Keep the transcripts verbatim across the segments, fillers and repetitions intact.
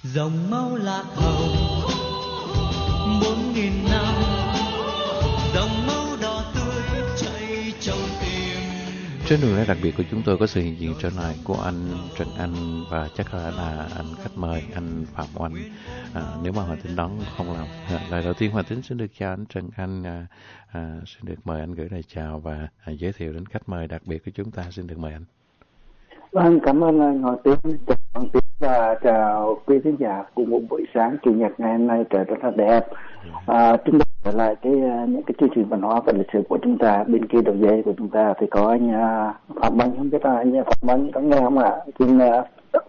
dòng máu lạc hồng bốn nghìn năm, dòng máu đỏ tươi chảy trong tim. Trên đường lối đặc biệt của chúng tôi có sự hiện diện trở lại của anh Trần Anh và chắc là, là anh khách mời anh Phạm Oanh, à, nếu mà Hoàng Tín đón không làm. À, lời đầu tiên Hoàng Tín xin được chào anh Trần Anh, à, à, xin được mời anh gửi lời chào và à, giới thiệu đến khách mời đặc biệt của chúng ta. Xin được mời anh. Vâng, cảm ơn anh Hoàng Tín, chào Hoàng Tín và chào quý khán giả của một buổi sáng chủ nhật ngày hôm nay trời rất là đẹp. À, chúng ta trở lại cái những cái chương trình văn hóa và lịch sử của chúng ta. Bên kia đầu dây của chúng ta thì có anh uh, Phạm Oanh, không biết là anh Phạm Oanh có nghe không ạ? Xin uh...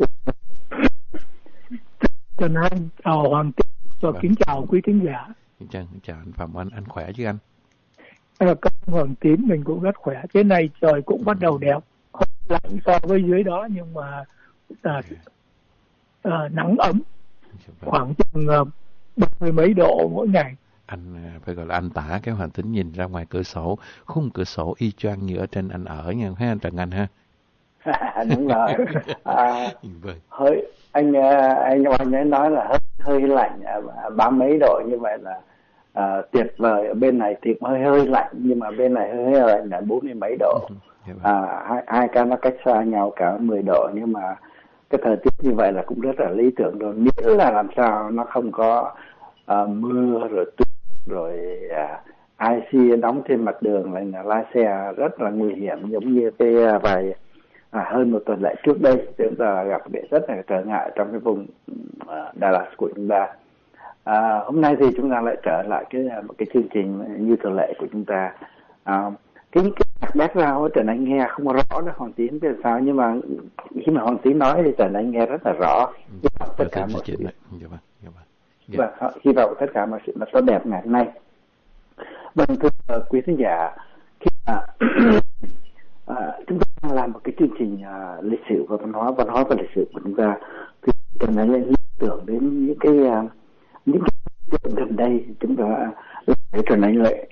Trần Anh chào Hoàng Tín và vâng. Kính chào quý khán giả. Chào, chào anh Phạm Oanh, anh khỏe chứ anh? À, các Hoàng Tín mình cũng rất khỏe. Trên này trời cũng bắt đầu đẹp, không lạnh so với dưới đó nhưng mà à, à, nắng ấm, khoảng chừng ba mươi mấy độ mỗi ngày. Anh phải gọi là anh tả cái Hoàng Tín nhìn ra ngoài cửa sổ, khung cửa sổ y chang như ở trên anh ở nha, ha Trần Anh ha. Đúng rồi. À, hơi anh anh anh nói là hơi hơi lạnh, ba mấy độ như vậy là à, tuyệt vời. Ở bên này thì hơi hơi lạnh nhưng mà bên này hơi, hơi lạnh là bốn mươi mấy độ. À, hai, hai cái nó cách xa nhau cả mười độ nhưng mà cái thời tiết như vậy là cũng rất là lý tưởng rồi, miễn là làm sao nó không có uh, mưa rồi tuyết rồi uh, i xê đóng trên mặt đường lại là lái xe rất là nguy hiểm, giống như cái uh, vài à, hơn một tuần lễ trước đây chúng ta gặp để rất là trở ngại trong cái vùng uh, Đà Lạt của chúng ta. À, hôm nay thì chúng ta lại trở lại cái một cái chương trình như thường lệ của chúng ta. Uh, cái cái background Trần Anh nghe không rõ đó Hoàng Tín biết sao, nhưng mà khi mà Hoàng Tín nói thì Trần Anh nghe rất là rõ. Hy vọng tất cả mọi sự và hy vọng tất cả mọi sự nó tốt đẹp ngày hôm nay. Vâng, thưa uh, quý khán giả, khi mà uh, chúng ta đang làm một cái chương trình uh, lịch sử và văn hóa văn hóa và lịch sử của chúng ta thì Trần Anh liên tưởng đến những cái uh, những cái chuyện gần đây chúng ta để Trần Anh lại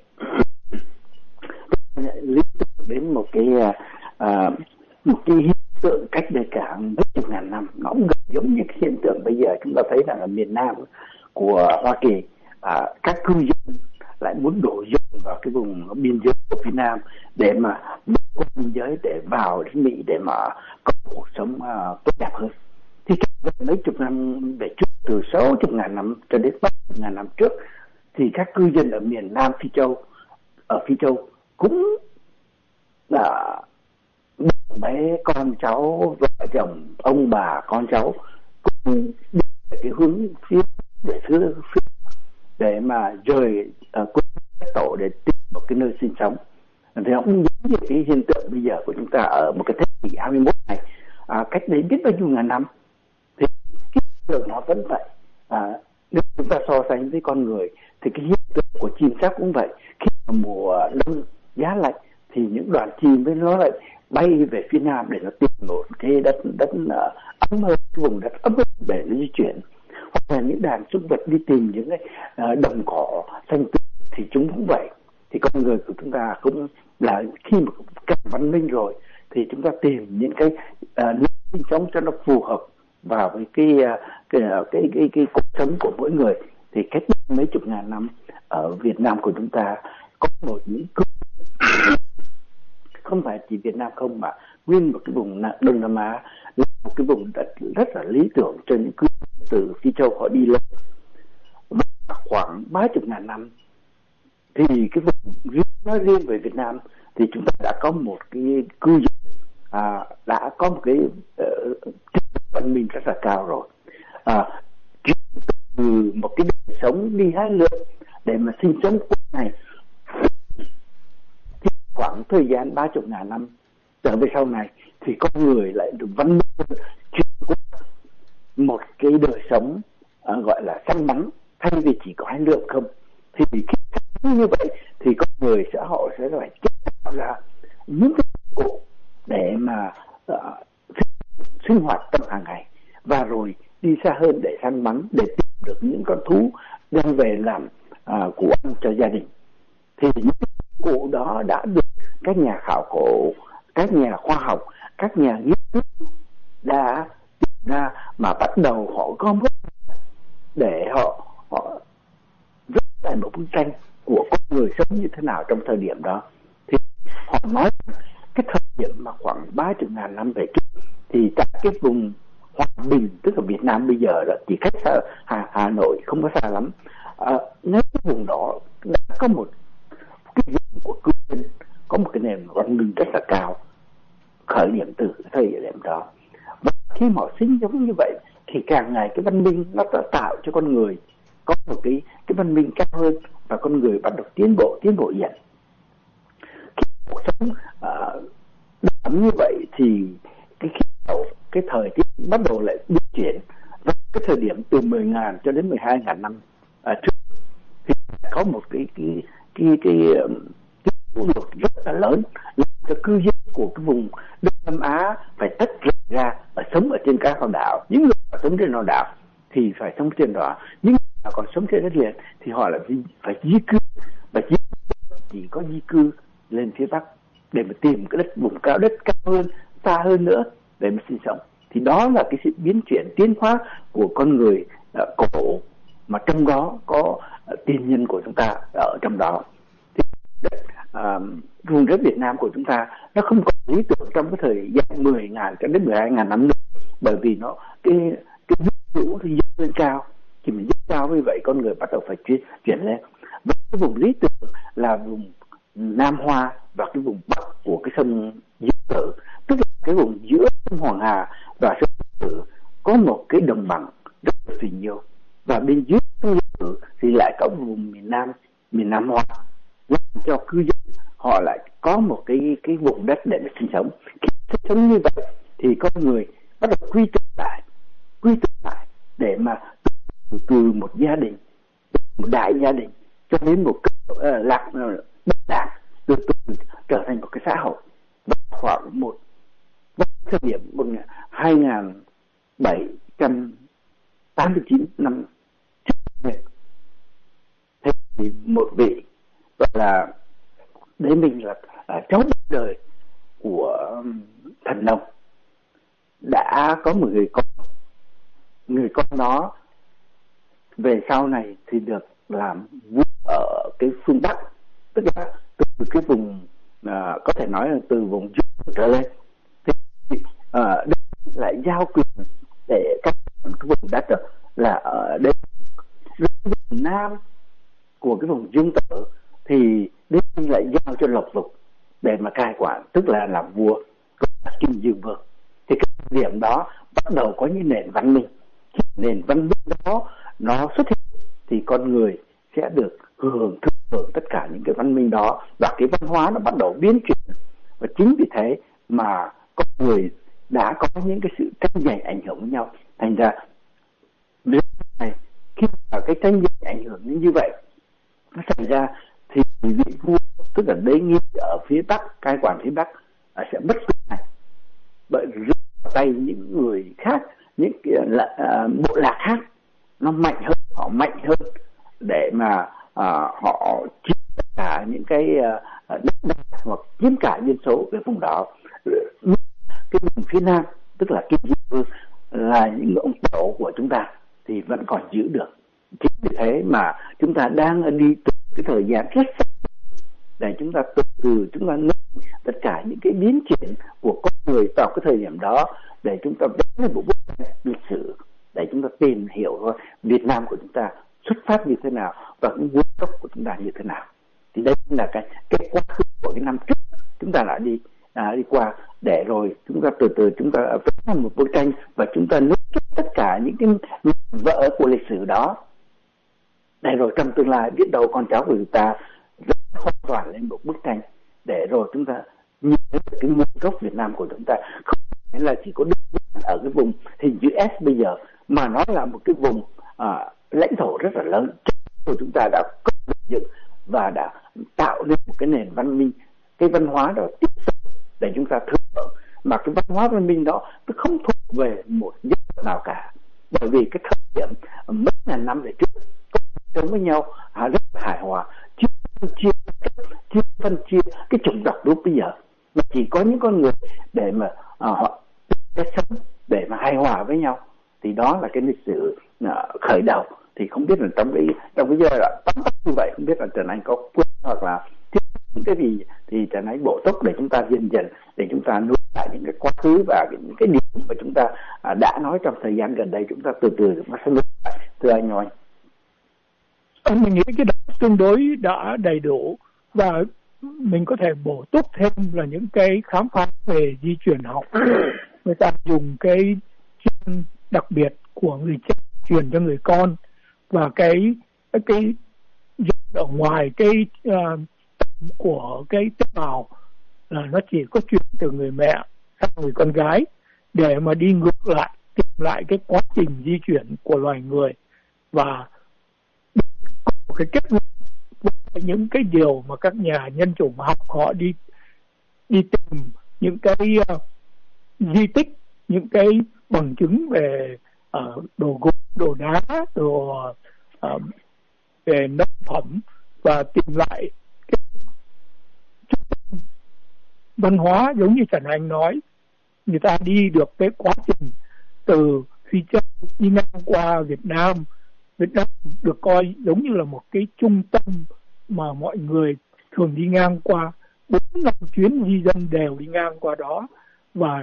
lý tưởng đến một cái uh, một cái hiện tượng cách đây cả mấy chục ngàn năm, nó cũng gần giống như cái hiện tượng bây giờ chúng ta thấy rằng ở miền Nam của Hoa Kỳ, uh, các cư dân lại muốn đổ dồn vào cái vùng biên giới của Việt Nam để mà qua biên giới để vào đến Mỹ để mà có cuộc sống uh, tốt đẹp hơn. Thì mấy chục năm về trước, từ sáu chục ngàn năm cho đến bảy chục ngàn năm trước, thì các cư dân ở miền Nam Phi Châu, ở Phi Châu cũng là bé con cháu, vợ chồng, ông bà, con cháu cũng đi về cái hướng phía để phía, phía để mà rời uh, quê tổ để tìm một cái nơi sinh sống. Thì nó cũng giống như cái hiện tượng bây giờ của chúng ta ở một cái thế kỷ hai mươi mốt này, à, cách đấy biết bao nhiêu ngàn năm thì cái hiện tượng nó vẫn vậy. À, nếu chúng ta so sánh với con người thì cái hiện tượng của chim chóc cũng vậy. Khi mà mùa đông giá lạnh thì những đoàn chim với nó lại bay về phía nam để nó tìm một cái đất đất uh, ấm hơn, cái vùng đất ấm hơn để nó di chuyển. Hoặc là những đàn súc vật đi tìm những cái uh, đồng cỏ xanh tươi thì chúng cũng vậy. Thì con người của chúng ta cũng là khi mà càng văn minh rồi thì chúng ta tìm những cái nơi uh, sinh sống cho nó phù hợp vào với cái uh, cái, uh, cái cái cái cuộc sống của mỗi người. Thì cách mấy chục ngàn năm ở Việt Nam của chúng ta có một những cư không phải chỉ Việt Nam không mà nguyên một cái vùng Đông Nam Á là một cái vùng đất rất là lý tưởng cho những cư từ Phi Châu họ đi lên. Và khoảng ba chục ngàn năm thì cái vùng riêng nói riêng về Việt Nam thì chúng ta đã có một cái cư dân à, đã có một cái uh, văn minh rất là cao rồi. À, từ một cái đời sống đi hái lượm để mà sinh sống quốc này thì khoảng thời gian ba chục ngàn năm trở về sau này thì con người lại được văn minh chuyển qua một cái đời sống uh, gọi là săn bắn thay vì chỉ có hái lượm không. Thì khi như vậy thì con người xã hội sẽ phải chế tạo ra những cái cụ để mà uh, sinh hoạt trong hàng ngày và rồi đi xa hơn để săn bắn để tìm được những con thú đem về làm uh, của ăn cho gia đình. Thì những cụ đó đã được các nhà khảo cổ, các nhà khoa học, các nhà nghiên cứu đã tìm ra mà bắt đầu họ gom góp để họ họ viết lại một bức tranh của con người sống như thế nào trong thời điểm đó. Thì họ nói cái thời điểm mà khoảng ba mươi ngàn năm về trước thì tại cái vùng Hòa Bình, tức là Việt Nam bây giờ đó, chỉ cách xa Hà, Hà Nội không có xa lắm, à, ngay cái vùng đó đã có một cái vùng của cư dân, có một cái nền văn minh rất là cao, khởi điểm từ cái thời điểm đó. Và khi mà họ sinh giống như vậy thì càng ngày cái văn minh nó đã tạo cho con người có một cái cái văn minh cao hơn, và con người bắt đầu tiến bộ tiến bộ dần. Khi cuộc sống uh, đậm như vậy thì cái khí hậu, cái thời tiết bắt đầu lại biến chuyển. Và cái thời điểm từ mười ngàn cho đến mười hai ngàn năm uh, trước thì có một cái cái cái cái cái lũ lụt rất là lớn, làm cho cư dân của cái vùng Đông Nam Á phải tách rời ra ở sống ở trên các hòn đảo. Những người mà sống trên hòn đảo thì phải sống trên đó, những người mà còn sống trên đất liền thì họ lại phải di cư, và di cư chỉ có di cư lên phía Bắc để mà tìm cái đất vùng cao, đất cao hơn, xa hơn nữa để mà sinh sống. Thì đó là cái sự biến chuyển tiến hóa của con người uh, cổ, mà trong đó có uh, tiên nhân của chúng ta ở trong đó. Thì đất, uh, vùng đất Việt Nam của chúng ta nó không còn lý tưởng trong cái thời gian mười ngàn cho đến mười hai ngàn năm nữa, bởi vì nó cái cái nước lũ thì dâng lên cao. Khi mình dâng cao như vậy, con người bắt đầu phải chuyển chuyển lên. Và cái vùng lý tưởng là vùng Nam Hoa và cái vùng bắc của cái sông Dương Tử, tức là cái vùng giữa sông Hoàng Hà và sông Dương Tử có một cái đồng bằng rất là phì nhiêu, và bên dưới sông Dương Tử thì lại có vùng miền Nam, miền Nam Hoa, làm cho cư dân họ lại có một cái cái vùng đất để mà sinh sống. Khi sinh sống như vậy thì con người bắt đầu quy tụ lại, quy tụ lại để mà từ, từ một gia đình, một đại gia đình cho đến một cái uh, lạc uh, bất đảng, từ từ trở thành một cái xã hội. Và khoảng một thời điểm một hai nghìn bảy trăm tám mươi chín năm trước thì một vị gọi là đấy mình là uh, cháu đời của thần nông đã có một người con. Người con đó về sau này thì được làm vua ở cái phương Bắc, tức là từ cái vùng à, có thể nói là từ vùng Trung trở lên, thì à, đây lại giao quyền để các cái vùng đất là ở đây vùng Nam của cái vùng Dương Tử thì đây lại giao cho Lộc Lục để mà cai quản, tức là làm vua, là Kim Dương Vương. Thì cái điểm đó bắt đầu có những nền văn minh. Khi nền văn minh đó nó xuất hiện thì con người sẽ được hưởng thụ hưởng tất cả những cái văn minh đó, và cái văn hóa nó bắt đầu biến chuyển. Và chính vì thế mà con người đã có những cái sự tranh giành ảnh hưởng với nhau. Thành ra này, khi mà cái tranh giành ảnh hưởng như vậy nó xảy ra thì vị vua, tức là đế nghi ở phía Bắc, cai quản phía Bắc sẽ mất quyền này, bởi rơi vào tay những người khác, những cái uh, bộ lạc khác nó mạnh hơn, họ mạnh hơn để mà uh, họ chiếm tất cả những cái uh, đất đai hoặc chiếm cả dân số cái vùng đó. Cái vùng phía Nam, tức là Kim Dương Vương, là những ông tổ của chúng ta thì vẫn còn giữ được. Chính vì thế mà chúng ta đang đi từ cái thời gian rất sắp để chúng ta từ từ chúng ta nâng tất cả những cái biến chuyển của con người vào cái thời điểm đó, để chúng ta vẽ một bức tranh lịch sử, để chúng ta tìm hiểu thôi Việt Nam của chúng ta xuất phát như thế nào và cái nguồn gốc của chúng ta như thế nào. Thì đây là cái cái quá khứ của cái năm trước chúng ta đã đi à, đi qua, để rồi chúng ta từ từ chúng ta vẽ một bức tranh và chúng ta nối kết tất cả những cái vỡ của lịch sử đó, để rồi trong tương lai biết đâu con cháu của chúng ta hoàn toàn lên một bức tranh, để rồi chúng ta nhìn thấy cái nguồn gốc Việt Nam của chúng ta không phải là chỉ có đứng ở cái vùng hình chữ S bây giờ, mà nó là một cái vùng à, lãnh thổ rất là lớn của chúng ta đã có dựng và đã tạo nên một cái nền văn minh, cái văn hóa đó tiếp tục để chúng ta thừa hưởng. Mà cái văn hóa văn minh đó nó không thuộc về một dân tộc nào cả, bởi vì cái thời điểm mấy ngàn năm về trước sống với nhau à, rất là hài hòa, chưa phân chia chưa phân chia cái chủng tộc lúc bây giờ, mà chỉ có những con người để mà à, họ cái sống để mà hài hòa với nhau. Thì đó là cái lịch sử à, khởi đầu. Thì không biết là trong cái trong cái giai đoạn tóm tắt như vậy, không biết là Trần Anh có quên hoặc là thiếu những cái gì thì Trần Anh bổ túc để chúng ta dần dần để chúng ta nuôi lại những cái quá khứ và những cái điều mà chúng ta à, đã nói trong thời gian gần đây, chúng ta từ từ chúng ta sẽ nuôi lại. Thưa anh Oanh. Mình nghĩ cái đó tương đối đã đầy đủ, và mình có thể bổ túc thêm là những cái khám phá về di truyền học. Người ta dùng cái gen đặc biệt của người cha truyền cho người con, và cái cái, cái gen ở ngoài cái uh, của cái tế bào là nó chỉ có truyền từ người mẹ sang người con gái, để mà đi ngược lại tìm lại cái quá trình di chuyển của loài người, và có cái kết luận với những cái điều mà các nhà nhân chủng học họ đi đi tìm những cái uh, di tích, những cái bằng chứng về uh, đồ gỗ, đồ đá, đồ uh, về nông phẩm, và tìm lại cái văn hóa. Giống như Trần Anh nói, người ta đi được cái quá trình từ Phi Châu đi ngang qua Việt Nam. Việt Nam được coi giống như là một cái trung tâm mà mọi người thường đi ngang qua, bốn năm chuyến di dân đều đi ngang qua đó, và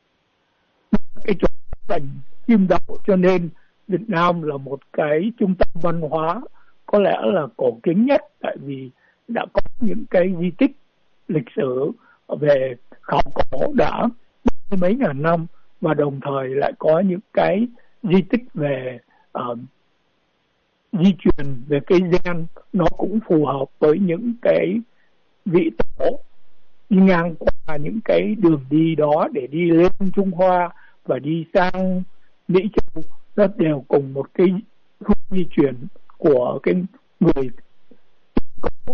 cái chỗ thành kim đậu, cho nên Việt Nam là một cái trung tâm văn hóa có lẽ là cổ kính nhất, tại vì đã có những cái di tích lịch sử về khảo cổ đã mấy ngàn năm, và đồng thời lại có những cái di tích về uh, di truyền về cây gen, nó cũng phù hợp với những cái vị tổ đi ngang qua những cái đường đi đó để đi lên Trung Hoa và đi sang Mỹ Châu. Nó đều cùng một cái hướng di chuyển của cái người cổ,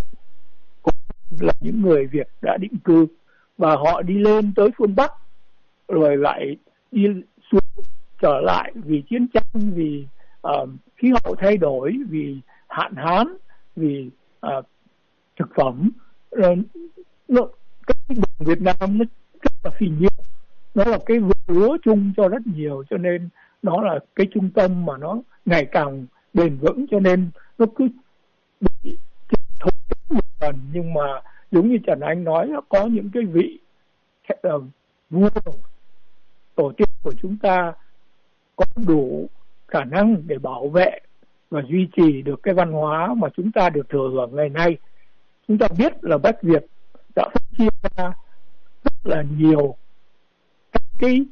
là những người Việt đã định cư, và họ đi lên tới phương Bắc rồi lại đi xuống trở lại vì chiến tranh, vì uh, khí hậu thay đổi, vì hạn hán, vì uh, thực phẩm. Rồi nó, cái vùng Việt Nam nó rất là phì nhiêu, nó là cái vườn lúa chung cho rất nhiều, cho nên nó là cái trung tâm mà nó ngày càng bền vững, cho nên nó cứ bị thối một lần. Nhưng mà giống như Trần Anh nói, nó có những cái vị uh, vua tổ tiên của chúng ta có đủ khả năng để bảo vệ và duy trì được cái văn hóa mà chúng ta được thừa hưởng ngày nay. Chúng ta biết là Bách Việt đã phân chia ra rất là nhiều các cái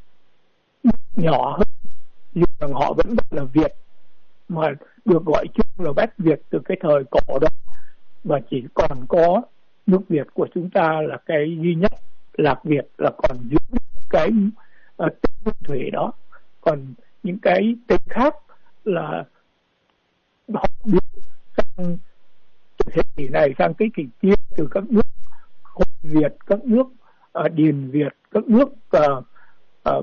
nhỏ hơn, nhưng mà họ vẫn rất là Việt, mà được gọi chung là Bách Việt từ cái thời cổ đó, và chỉ còn có nước Việt của chúng ta là cái duy nhất. Lạc Việt là còn giữ cái uh, tên thủy đó, còn những cái tên khác là họ biến sang thế kỷ này sang cái kỷ kia, từ các nước Hội Việt, các nước uh, Điền Việt, các nước uh, uh,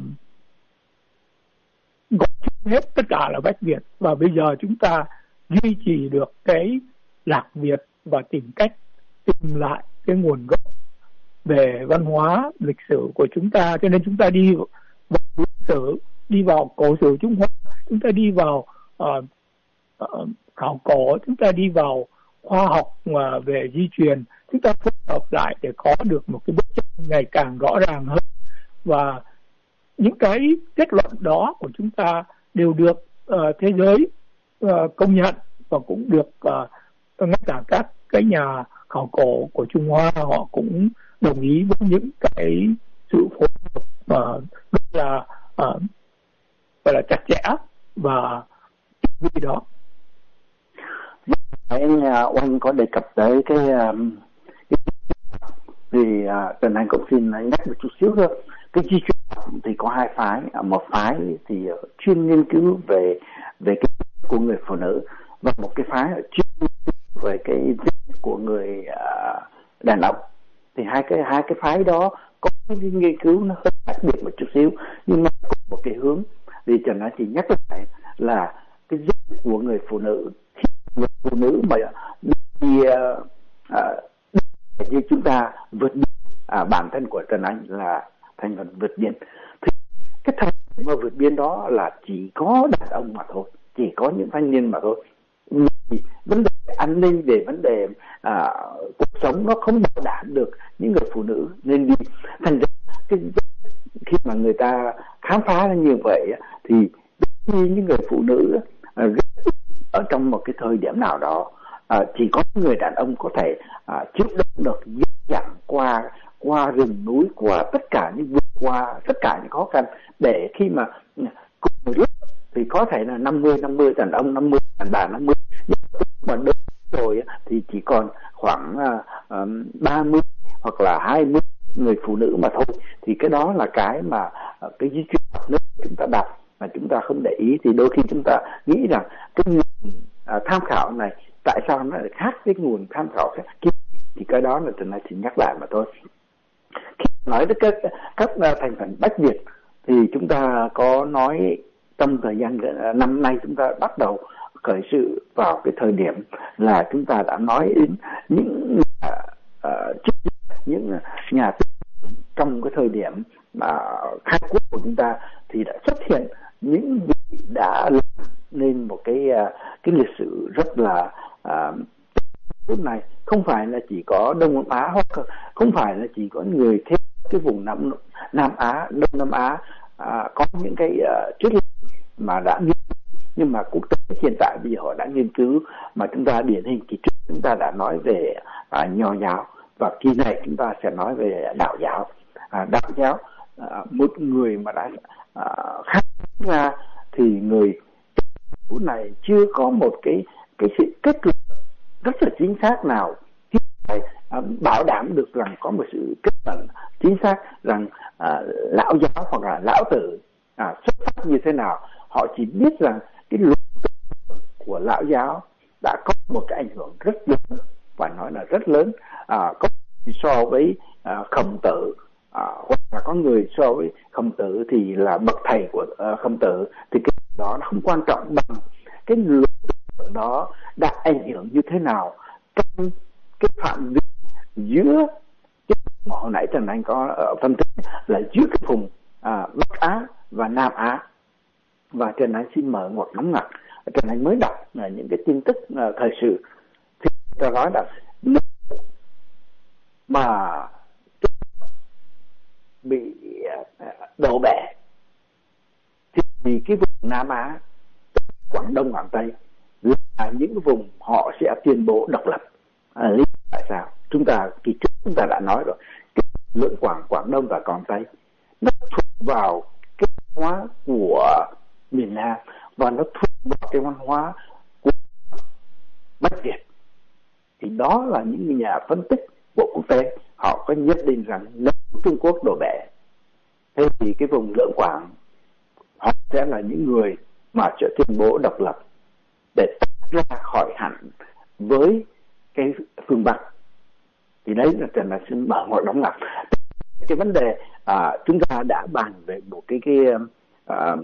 gọi chung hết tất cả là Bách Việt. Và bây giờ chúng ta duy trì được cái Lạc Việt và tìm cách tìm lại cái nguồn gốc về văn hóa lịch sử của chúng ta. Cho nên chúng ta đi vào lịch sử, đi vào cổ sử Trung Hoa, chúng ta đi vào uh, uh, khảo cổ, chúng ta đi vào khoa học uh, về di truyền, chúng ta phối hợp lại để có được một cái bức tranh ngày càng rõ ràng hơn. Và những cái kết luận đó của chúng ta đều được uh, thế giới uh, công nhận, và cũng được uh, ngay cả các cái nhà khảo cổ của Trung Hoa họ cũng đồng ý với những cái sự phối hợp mà rất là uh, gọi là chặt chẽ và vì đó. Anh Oanh có đề cập tới cái, um, cái thì uh, Trần Anh cũng xin nhắc một chút xíu thôi. Cái di truyền thì có hai phái, một phái thì chuyên nghiên cứu về về cái của người phụ nữ, và một cái phái chuyên nghiên cứu về cái của người uh, đàn ông. Thì hai cái hai cái phái đó có cái nghiên cứu nó hơi khác biệt một chút xíu, nhưng mà có một cái hướng. Thì Trần Anh chỉ nhắc lại là cái gen của người phụ nữ, khi người phụ nữ mà đi uh, uh, như chúng ta vượt biển, à, bản thân của Trần Anh là thành phần vượt biên, thì cái thành phần mà vượt biên đó là chỉ có đàn ông mà thôi, chỉ có những thanh niên mà thôi. Vì vấn đề an ninh, về vấn đề à, cuộc sống nó không bảo đảm được những người phụ nữ nên đi. Thành ra cái, khi mà người ta khám phá ra như vậy thì khi những người phụ nữ à, rất ít ở trong một cái thời điểm nào đó, à, chỉ có người đàn ông có thể à, chịu đựng được dễ dàng qua qua rừng núi, qua tất cả những vượt qua tất cả những khó khăn, để khi mà cùng một lúc thì có thể là năm mươi năm mươi đàn ông, năm mươi đàn bà năm mươi, nhưng mà đến rồi thì chỉ còn khoảng uh, ba mươi hoặc là hai mươi người phụ nữ mà thôi. Thì cái đó là cái mà uh, cái di chuyển nước chúng ta đặt mà chúng ta không để ý, thì đôi khi chúng ta nghĩ rằng cái nguồn uh, tham khảo này tại sao nó lại khác cái nguồn tham khảo khác kia, thì cái đó là Trần Anh chỉ nhắc lại mà thôi. Khi nói đến các các thành phần Bách Việt thì chúng ta có nói trong thời gian năm nay chúng ta bắt đầu khởi sự vào cái thời điểm là chúng ta đã nói đến những nhà, uh, những nhà trong cái thời điểm mà khai quốc của chúng ta thì đã xuất hiện những vị đã lên một cái cái lịch sử rất là uh, lúc này không phải là chỉ có Đông Nam Á, hoặc không phải là chỉ có người theo cái vùng Nam Nam Á, Đông Nam Á à, có những cái uh, triết lý mà đã nghiên cứu, nhưng mà quốc tế hiện tại bây giờ họ đã nghiên cứu. Mà chúng ta điển hình kỳ trước chúng ta đã nói về à, Nho giáo, và kỳ này chúng ta sẽ nói về đạo giáo. À, đạo giáo à, một người mà đã à, khai ra thì người phút này chưa có một cái cái sự kết luận rất là chính xác nào phải à, bảo đảm được rằng có một sự kết luận chính xác rằng à, lão giáo hoặc là lão tử à, xuất phát như thế nào. Họ chỉ biết rằng cái luật của lão giáo đã có một cái ảnh hưởng rất lớn, phải nói là rất lớn, à, có so với à, Khổng Tử, à, hoặc là có người so với Khổng Tử thì là bậc thầy của à, Khổng Tử, thì cái đó nó không quan trọng bằng cái luật đó đã ảnh hưởng như thế nào trong cái phạm vi giữa cái mà hồi nãy Trần Anh có ở phân tích là giữa cái vùng à, Bắc Á và Nam Á. Và Trần Anh xin mở ngoặc nóng ngặt, Trần Anh mới đọc là những cái tin tức uh, thời sự thì ta nói là mà bị uh, đổ bể thì cái vùng Nam Á, Quảng Đông, Quảng Tây là những cái vùng họ sẽ tuyên bố độc lập. À, lý do tại sao? Chúng ta kỳ trước chúng ta đã nói rồi, cái lượng Quảng Quảng Đông và Quảng Tây nó thuộc vào cái văn hóa của miền Nam và nó thuộc vào cái văn hóa của Bách Việt. Thì đó là những nhà phân tích của quốc tế họ có nhận định rằng nếu Trung Quốc đổ bể, thế thì cái vùng Lưỡng Quảng họ sẽ là những người mà sẽ tuyên bố độc lập để tách ra khỏi hẳn với cái phương Bắc. Thì đấy là Trần là xin mở ngoặc đóng ngặt. Cái vấn đề à, chúng ta đã bàn về một cái cái à,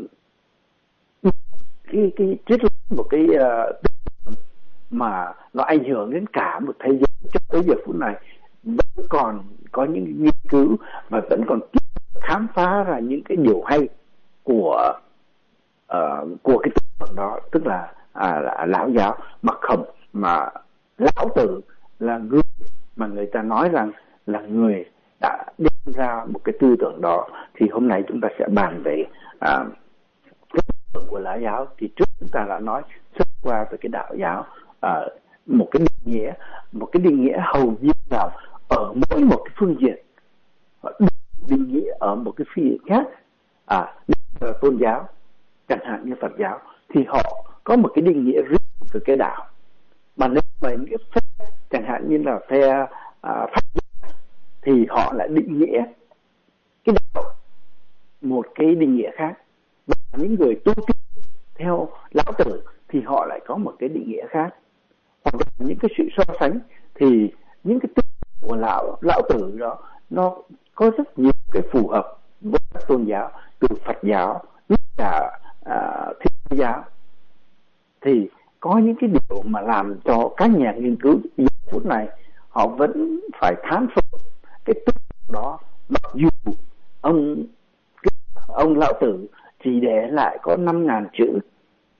cái cái triết lý, một cái uh, mà nó ảnh hưởng đến cả một thế giới cho tới giờ phút này, vẫn còn có những nghiên cứu và vẫn còn tiếp khám phá ra những cái điều hay của uh, của cái tư tưởng đó, tức là, à, là lão giáo. Mà không mà lão tử là người mà người ta nói rằng là người đã đem ra một cái tư tưởng đó. Thì hôm nay chúng ta sẽ bàn về uh, cái tư tưởng của lão giáo. Thì trước chúng ta đã nói sơ qua về cái đạo giáo, à, một cái định nghĩa, một cái định nghĩa hầu như là ở mỗi một cái phương diện định nghĩa ở một cái phương diện khác. À, tôn giáo chẳng hạn như Phật giáo thì họ có một cái định nghĩa riêng về cái đạo. Mà nếu mà những phe chẳng hạn như là phe à, Pháp giáo thì họ lại định nghĩa cái đạo một cái định nghĩa khác. Và những người tu tiên theo lão tử thì họ lại có một cái định nghĩa khác. Hoặc là những cái sự so sánh thì những cái tư của lão lão tử đó nó có rất nhiều cái phù hợp với các tôn giáo, từ Phật giáo đến cả à, Thiên giáo. Thì có những cái điều mà làm cho các nhà nghiên cứu giờ phút này họ vẫn phải thán phục cái tư đó, mặc dù ông ông lão tử chỉ để lại có năm ngàn chữ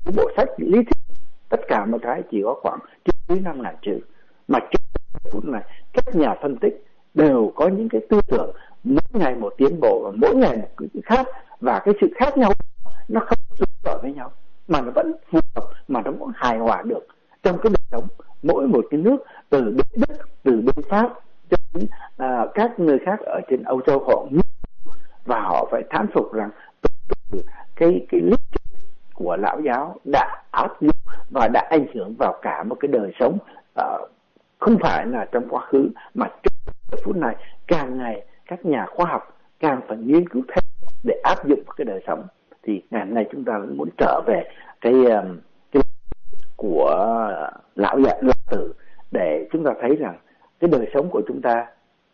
bộ sách lý thuyết tất cả một cái chỉ có khoảng dưới năm ngàn chữ, mà trong phút này các nhà phân tích đều có những cái tư tưởng mỗi ngày một tiến bộ và mỗi ngày một cái khác, và cái sự khác nhau nó không xung đột với nhau mà nó vẫn phù hợp, mà nó cũng hài hòa được trong cái đời sống mỗi một cái nước, từ bên Đức, từ bên Pháp cho đến à, các nơi khác ở trên Âu Châu. Họ và họ phải thán phục rằng từ, từ cái cái lý thuyết của lão giáo đã áp dụng và đã ảnh hưởng vào cả một cái đời sống, uh, không phải là trong quá khứ mà trong phút này càng ngày các nhà khoa học càng phải nghiên cứu thêm để áp dụng vào cái đời sống. Thì ngày hôm nay chúng ta muốn trở về cái um, cái của lão dạ lão tử để chúng ta thấy rằng cái đời sống của chúng ta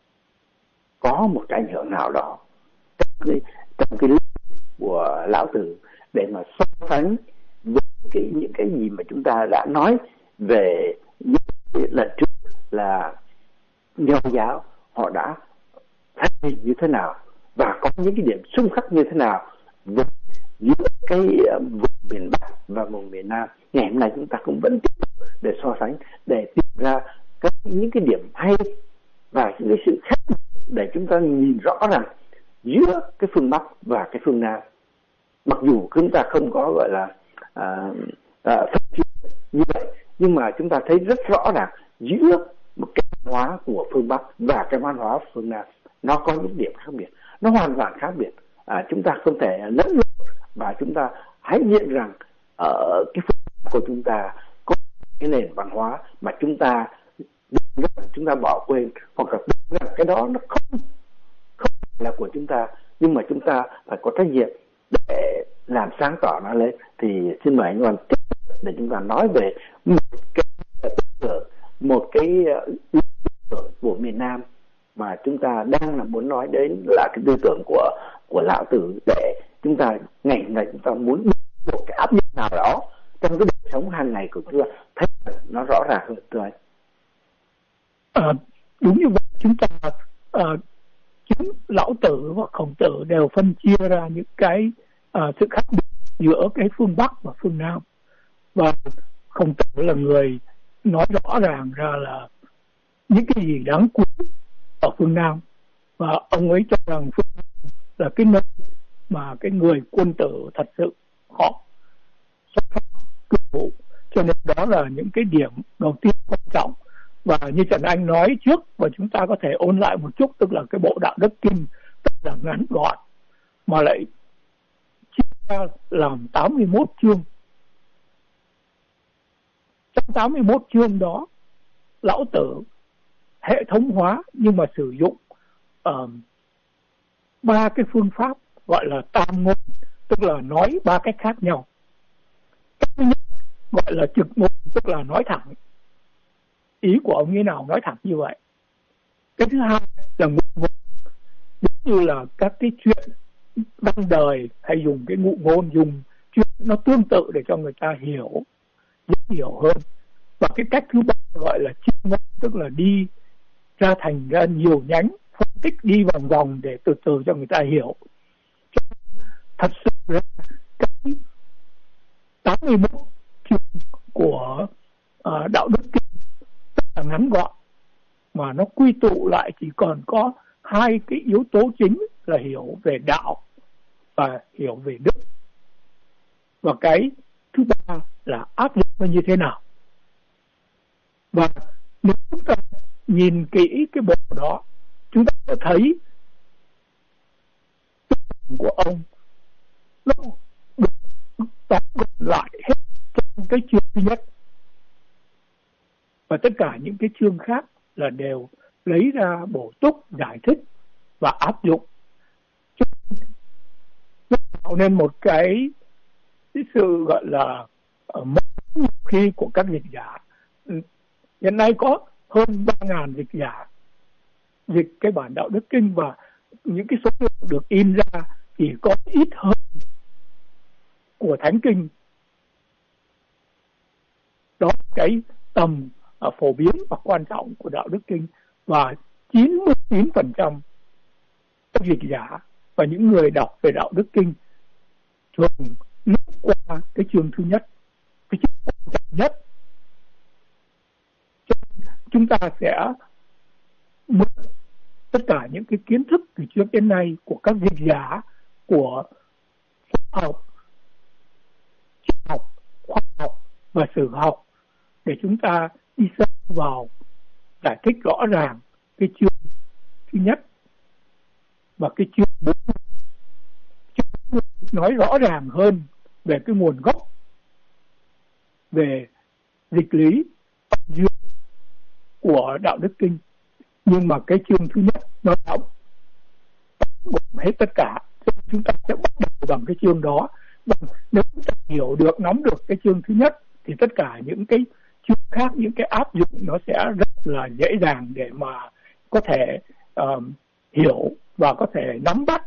có một cái ảnh hưởng nào đó trong cái, trong cái lý của lão tử để mà so sánh với cái, những cái gì mà chúng ta đã nói về những lần trước là Nho giáo họ đã phát huy như thế nào và có những cái điểm xung khắc như thế nào với giữa cái vùng miền Bắc và vùng miền Nam. Ngày hôm nay chúng ta cũng vẫn tiếp tục để so sánh, để tìm ra các những cái điểm hay và những cái sự khác biệt để chúng ta nhìn rõ rằng giữa cái phương Bắc và cái phương Nam, mặc dù chúng ta không có gọi là à, à, phân chia như vậy, nhưng mà chúng ta thấy rất rõ ràng giữa một cái văn hóa của phương Bắc và cái văn hóa phương Nam nó có những điểm khác biệt, nó hoàn toàn khác biệt. À, chúng ta không thể lẫn lộn, và chúng ta hãy nhận rằng ở cái phương Bắc của chúng ta có cái nền văn hóa mà chúng ta chúng ta bỏ quên, hoặc là cái đó nó không không là của chúng ta, nhưng mà chúng ta phải có trách nhiệm để làm sáng tỏ nó lên. Thì xin mời anh Hoàn tiếp để chúng ta nói về một cái tư tưởng, một cái tư tưởng của miền Nam mà chúng ta đang là muốn nói đến là cái tư tưởng của của lão tử, để chúng ta ngày này chúng ta muốn một cái áp dụng nào đó trong cái đời sống hàng ngày của chúng ta thấy nó rõ ràng hơn. Thưa anh. À, đúng như vậy, chúng ta à, chính lão tử và Khổng Tử đều phân chia ra những cái à, sự khác biệt giữa cái phương Bắc và phương Nam, và Khổng Tử là người nói rõ ràng ra là những cái gì đáng quý ở phương Nam, và ông ấy cho rằng phương Nam là cái nơi mà cái người quân tử thật sự họ xuất phát cư ngụ, cho nên đó là những cái điểm đầu tiên quan trọng. Và như Trần Anh nói trước, và chúng ta có thể ôn lại một chút, tức là cái bộ Đạo Đức Kinh rất là ngắn gọn mà lại chia ra làm tám mươi mốt chương. Trong tám mươi mốt chương đó, lão tử hệ thống hóa nhưng mà sử dụng uh, ba cái phương pháp gọi là tam ngôn, tức là nói ba cách khác nhau. Cách thứ nhất gọi là trực ngôn, tức là nói thẳng ý của ông như nào nói thẳng như vậy. Cái thứ hai là ngụ ngôn, giống như là các cái chuyện văn đời hay dùng cái ngụ ngôn, dùng chuyện nó tương tự để cho người ta hiểu, dễ hiểu hơn. Và cái cách thứ ba gọi là chiêm ngôn, tức là đi ra thành ra nhiều nhánh, phân tích đi vòng vòng để từ từ cho người ta hiểu. Thật sự ra cái tám mươi mốt chương của uh, Đạo Đức Kinh rất là ngắn gọn, mà nó quy tụ lại chỉ còn có hai cái yếu tố chính là hiểu về đạo và hiểu về đức, và cái thứ ba là áp dụng nó như thế nào. Và nếu chúng ta nhìn kỹ cái bộ đó, chúng ta sẽ thấy tư tưởng của ông nó được tóm gọn lại hết trong cái chương thứ nhất, và tất cả những cái chương khác là đều lấy ra bổ túc, giải thích và áp dụng, nó tạo nên một cái, cái sự gọi là mất khi của các dịch giả. Hiện nay có hơn ba ngàn dịch giả dịch cái bản Đạo Đức Kinh, và những cái số lượng được in ra chỉ có ít hơn của Thánh Kinh. Đó là cái tầm uh, phổ biến và quan trọng của Đạo Đức Kinh, và chín mươi chín phần trăm các dịch giả và những người đọc về Đạo Đức Kinh thường lướt qua cái chương thứ nhất cái chương quan trọng nhất. Chúng ta sẽ mượn tất cả những cái kiến thức từ trước đến nay của các dịch giả, của khoa học, triết học, khoa học và sử học để chúng ta đi sâu vào giải thích rõ ràng cái chương thứ nhất và cái chương bốn mươi. Chương nói rõ ràng hơn về cái nguồn gốc, về dịch lý âm dương của Đạo Đức Kinh. Nhưng mà cái chương thứ nhất nó đóng gồm hết tất cả. Chúng ta sẽ bắt đầu bằng cái chương đó. Bằng, nếu chúng ta hiểu được, nắm được cái chương thứ nhất thì tất cả những cái chương khác, những cái áp dụng nó sẽ rất là dễ dàng để mà có thể uh, hiểu và có thể nắm bắt.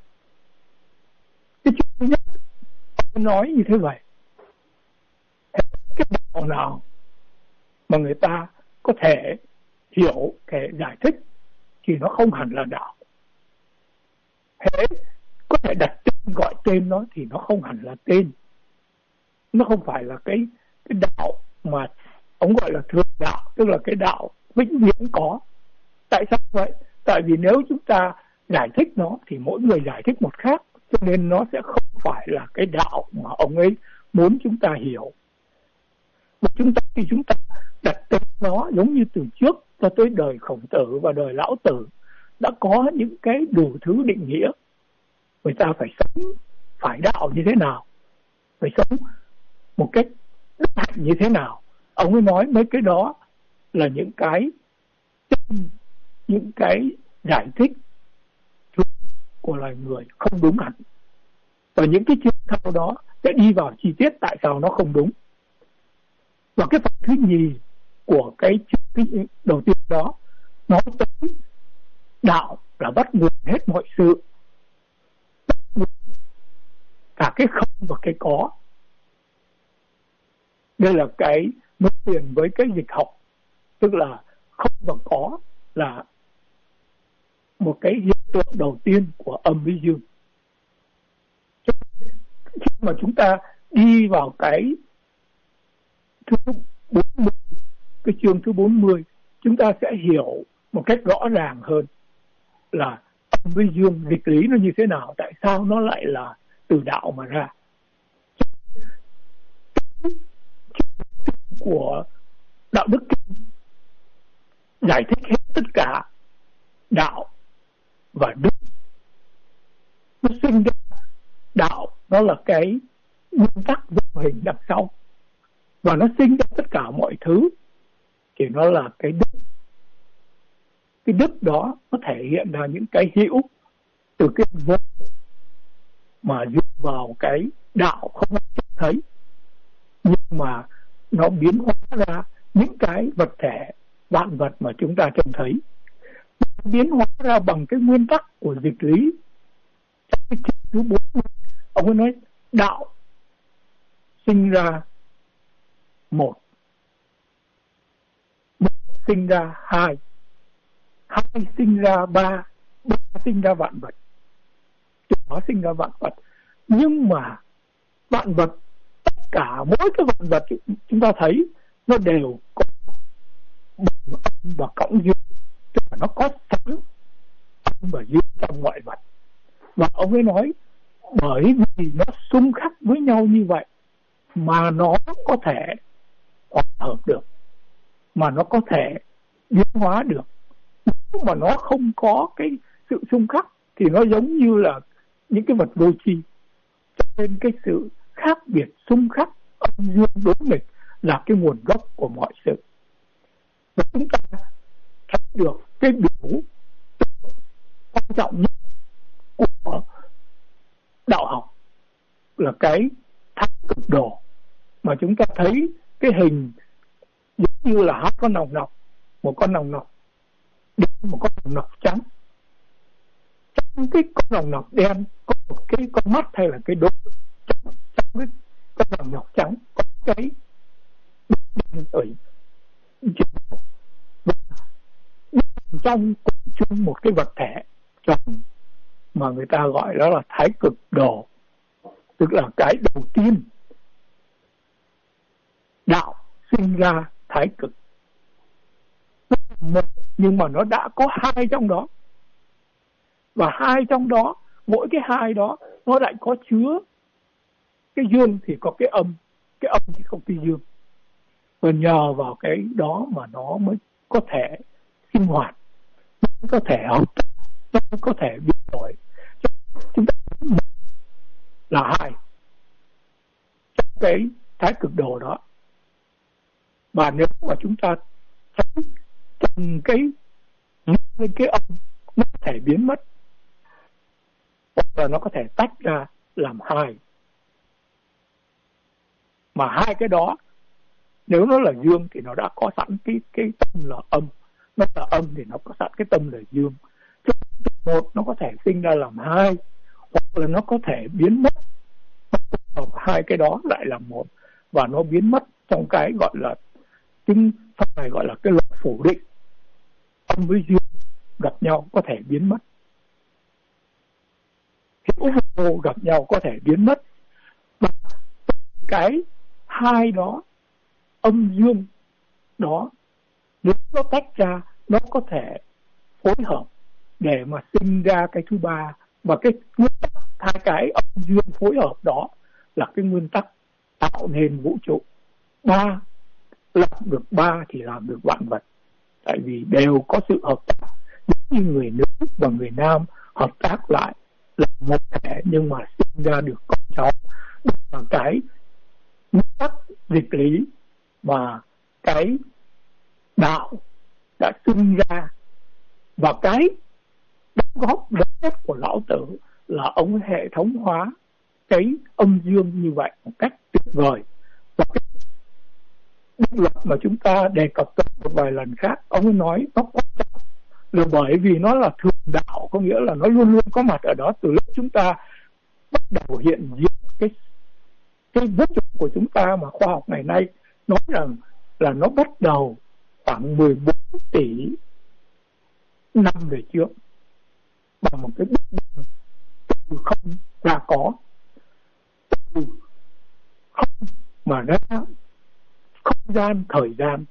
Cái chương thứ nhất tôi nói như thế vậy. Cái đạo nào mà người ta có thể hiểu, thể giải thích thì nó không hẳn là đạo. Thế có thể đặt tên, gọi tên nó thì nó không hẳn là tên. Nó không phải là cái, cái đạo mà ông gọi là thường đạo, tức là cái đạo vĩnh viễn có. Tại sao vậy? Tại vì nếu chúng ta giải thích nó thì mỗi người giải thích một khác, cho nên nó sẽ không phải là cái đạo mà ông ấy muốn chúng ta hiểu. Mà chúng ta khi chúng ta đặt tên nó giống như từ trước cho tới đời Khổng Tử và đời Lão Tử đã có những cái đủ thứ định nghĩa. Người ta phải sống phải đạo như thế nào, phải sống một cách đức hạnh như thế nào. Ông ấy nói mấy cái đó là những cái những cái giải thích của loài người không đúng hẳn. Và những cái chương sau đó sẽ đi vào chi tiết tại sao nó không đúng. Và cái phần thứ nhì của cái chương đầu tiên đó nói tới đạo là bắt nguồn hết mọi sự, cả cái không và cái có. Đây là cái nối liền với cái dịch học, tức là không và có là một cái hiện tượng đầu tiên của âm với dương. Khi mà chúng ta đi vào cái thứ bốn mươi, cái chương thứ bốn mươi, chúng ta sẽ hiểu một cách rõ ràng hơn là âm với dương dịch lý nó như thế nào, tại sao nó lại là từ đạo mà ra. Của Đạo Đức Kinh giải thích hết tất cả đạo và đức. Nó sinh ra đạo, nó là cái nguyên tắc vô hình đằng sau, và nó sinh ra tất cả mọi thứ thì nó là cái đức. Cái đức đó nó thể hiện ra những cái hữu từ cái vô mà dựa vào cái đạo không ai thấy, nhưng mà nó biến hóa ra những cái vật thể vạn vật mà chúng ta trông thấy. Nó biến hóa ra bằng cái nguyên tắc của dịch lý. Trong cái chương thứ bốn mươi, ông ấy nói đạo sinh ra một, một sinh ra hai, hai sinh ra ba, ba sinh ra vạn vật, nó sinh ra vạn vật. Nhưng mà vạn vật, tất cả mỗi cái vạn vật chúng ta thấy nó đều có đồng âm và cộng dương, tức là nó có sẵn âm và dương trong mọi vật. Và ông ấy nói bởi vì nó xung khắc với nhau như vậy mà nó có thể hòa hợp được, mà nó có thể biến hóa được. Nếu mà nó không có cái sự xung khắc thì nó giống như là những cái vật vô tri. Cho nên cái sự khác biệt xung khắc âm dương đối nghịch là cái nguồn gốc của mọi sự. Và chúng ta thấy được cái biểu quan trọng nhất của đạo học là cái thái cực đồ, mà chúng ta thấy cái hình giống như là hai con nòng nọc, một con nòng nọc đen, một con nòng nọc trắng. Trong cái con nòng nọc đen có một cái con mắt hay là cái đốm, trong cái con nòng nọc trắng có cái đen ở trên đầu. Trong cùng chung một cái vật thể trong mà người ta gọi đó là thái cực đồ, tức là cái đầu tiên đạo sinh ra thái cực. Một, nhưng mà nó đã có hai trong đó, và hai trong đó, mỗi cái hai đó nó lại có chứa cái dương thì có cái âm, cái âm thì không cái dương, và nhờ vào cái đó mà nó mới có thể sinh hoạt, nó có thể hợp tác, nó có thể biến đổi. Chúng ta là hai trong cái thái cực đồ đó, và nếu mà chúng ta thấy trong cái cái âm nó có thể biến mất, hoặc là nó có thể tách ra làm hai, mà hai cái đó nếu nó là dương thì nó đã có sẵn cái cái tâm là âm, nó là âm thì nó có sẵn cái tâm là dương. Một nó có thể sinh ra làm hai, hoặc là nó có thể biến mất, hợp hai cái đó lại là một, và nó biến mất trong cái gọi là chứng pháp này, gọi là cái luật phủ định, âm với dương gặp nhau có thể biến mất, hữu vô gặp nhau có thể biến mất, và cái hai đó, âm dương đó, nếu nó tách ra nó có thể phối hợp để mà sinh ra cái thứ ba. Và cái nguyên tắc hai cái âm dương phối hợp đó là cái nguyên tắc tạo nên vũ trụ. Ba làm được ba thì làm được vạn vật, tại vì đều có sự hợp tác, giống như người nữ và người nam hợp tác lại là một thể nhưng mà sinh ra được con cháu. Đó là cái nguyên tắc dịch lý mà cái đạo đã sinh ra, và cái đóng góp lớn nhất của Lão Tử là ông hệ thống hóa cái âm dương như vậy một cách tuyệt vời. Và cái định luật mà chúng ta đề cập tới một vài lần khác, ông ấy nói nó quan trọng là bởi vì nó là thường đạo, có nghĩa là nó luôn luôn có mặt ở đó từ lúc chúng ta bắt đầu hiện diện cái cái vũ trụ của chúng ta, mà khoa học ngày nay nói rằng là nó bắt đầu khoảng mười bốn tỷ năm về trước bằng một cái bước đường từ không ra có, từ không mà ra không gian thời gian,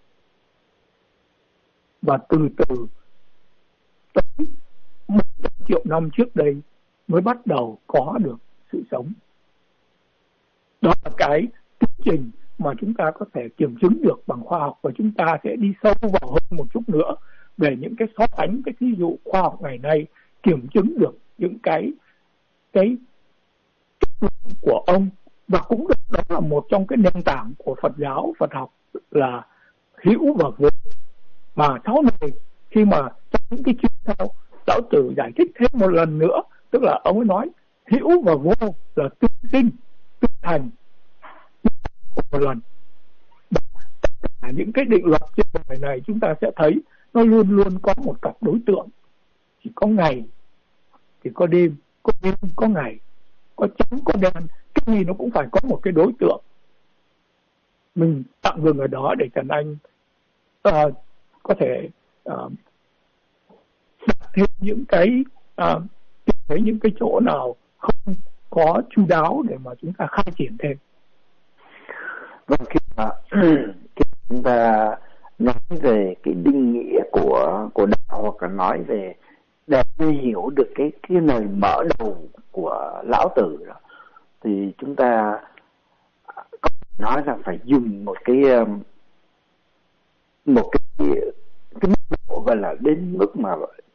và từ từ tới một trăm triệu năm trước đây mới bắt đầu có được sự sống. Đó là cái tiến trình mà chúng ta có thể kiểm chứng được bằng khoa học, và chúng ta sẽ đi sâu vào hơn một chút nữa về những cái so sánh, cái ví dụ khoa học ngày nay kiểm chứng được những cái cái chất lượng của ông, và cũng được đó là một trong cái nền tảng của Phật giáo, Phật học là hữu và vô. Mà sau này khi mà trong những cái chương sau Lão Tử giải thích thêm một lần nữa, tức là ông ấy nói hữu và vô là tương sinh tương thành một lần. Tất cả những cái định luật trên đời này chúng ta sẽ thấy nó luôn luôn có một cặp đối tượng, chỉ có ngày thì có đêm, có đêm có ngày, có trắng có đen, cái gì nó cũng phải có một cái đối tượng. Mình tạm dừng ở đó để Trần Anh uh, có thể uh, đặt thêm những cái uh, tìm thấy những cái chỗ nào không có chu đáo để mà chúng ta khai triển thêm. Vâng, khi mà khi chúng ta nói về cái định nghĩa của của đạo, hoặc là nói về để hiểu được cái cái lời mở đầu của Lão Tử đó, thì chúng ta có nói rằng phải dùng một cái một cái cái mức độ gọi là đến mức mà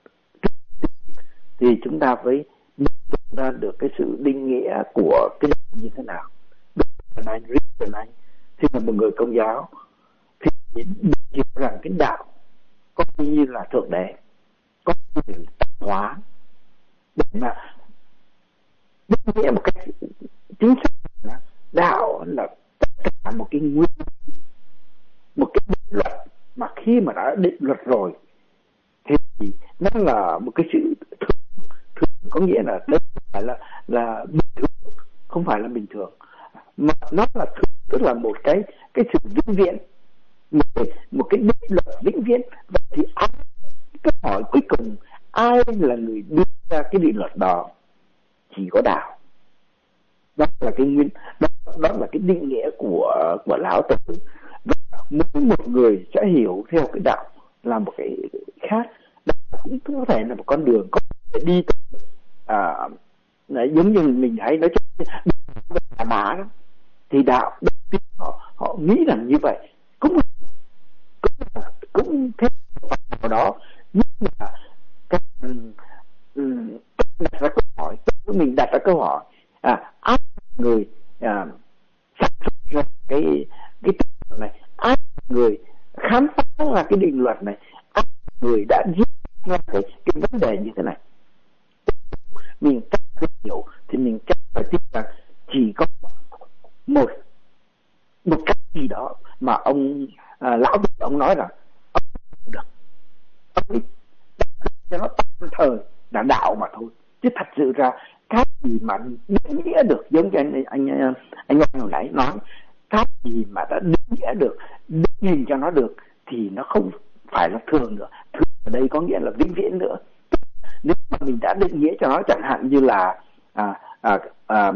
thì chúng ta phải nhận ra được cái sự định nghĩa của cái đạo như thế nào. Trần Anh, Trần Anh thì là một người Công giáo thì hiểu rằng cái đạo có như là thượng đế, có như là tạo hóa, để mà định nghĩa một cách chính xác là đạo là tất cả một cái nguyên, một cái định luật mà khi mà đã định luật rồi thì nó là một cái sự thường, thường có nghĩa là đấy không phải là là bình thường, không phải là bình thường, mà nó là thường, tức là một cái cái sự vĩnh viễn, một, một cái định luật vĩnh viễn. Vậy thì ai, câu hỏi cuối cùng, ai là người đưa ra cái định luật đó? Chỉ có đạo. Đó là cái nguyên, đó là đó là cái định nghĩa của của lão tử. Và mỗi một người sẽ hiểu theo cái đạo là một cái khác. Đạo cũng có thể là một con đường có thể đi tới, à, giống như mình hãy nói chung là mã đó, thì đạo họ họ nghĩ rằng như vậy cũng cũng cũng thế nào đó, nhưng mà cái, um, đặt ra câu hỏi, mình đặt ra câu hỏi à, ai người à, sản xuất ra cái cái định luật này, ai người khám phá ra cái định luật này, ai người đã viết ra cái, cái vấn đề như thế này. Mình càng hiểu thì mình càng phải tin rằng chỉ có một một cái gì đó mà ông à, lão Tử ông nói rằng ông không được, ông ấy cho nó tạm thời là đạo mà thôi, chứ thật sự ra cái gì mà định nghĩa được, giống như anh anh anh anh hồi nãy nói, cái gì mà đã định nghĩa được, định hình cho nó được thì nó không phải là thường nữa. Thường ở đây có nghĩa là vĩnh viễn nữa. Nếu mà mình đã định nghĩa cho nó, chẳng hạn như là à, à, à,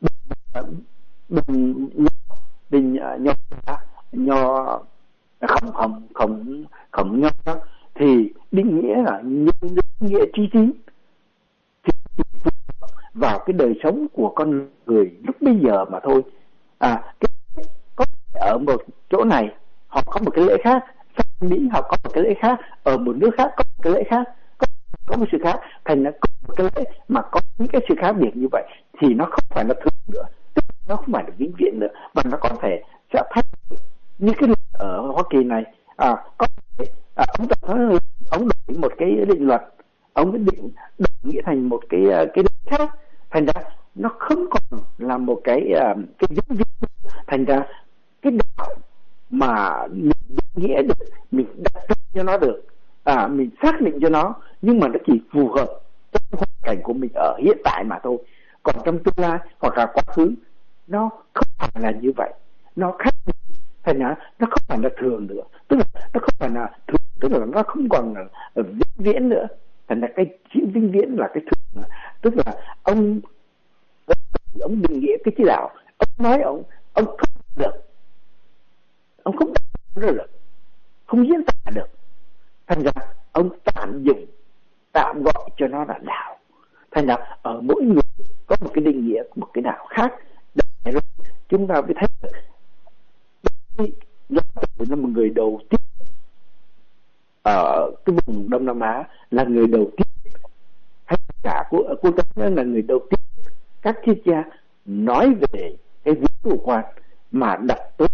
bình bình nho nho khổng khổng khổng khổng nho đó, thì định nghĩa là những nghĩa chi tín thì vào cái đời sống của con người lúc bây giờ mà thôi. À, cái, có ở một chỗ này họ có một cái lễ khác, sang Mỹ họ có một cái lễ khác, ở một nước khác có một cái lễ khác, có, có một sự khác, thành nó có một cái lễ mà có những cái sự khác biệt như vậy thì nó không phải là thường nữa, tức nó không phải là vĩnh viễn nữa, mà nó có thể sẽ thay đổi. Như cái ở Hoa Kỳ này, à, có thể à, ông nói ông đổi một cái định luật, ông định định nghĩa thành một cái cái định khác, thành ra nó không còn là một cái cái vĩnh viễn, thành ra cái đạo mà mình định nghĩa được, mình đặt cho nó được, à, mình xác định cho nó, nhưng mà nó chỉ phù hợp trong hoàn cảnh của mình ở hiện tại mà thôi. Còn trong tương lai hoặc là quá khứ nó không phải là như vậy, nó khác, thành ra nó không phải là thường nữa, tức là nó không phải là thường, tức là nó không còn là vĩnh viễn nữa. Thành ra cái chữ vĩnh viễn là cái thường, tức là ông ông định nghĩa cái chữ đạo, ông nói ông ông không được, ông không được, được không diễn tả được, thành ra ông tạm dùng, tạm gọi cho nó là đạo. Thành ra ở mỗi người có một cái định nghĩa, một cái đạo khác. Để rồi chúng ta mới thấy được Lão Tử là một người đầu tiên ở cái vùng Đông Nam Á, là người đầu tiên, hay cả của quốc tế là người đầu tiên các triết gia nói về cái vũ trụ quan mà đặt tới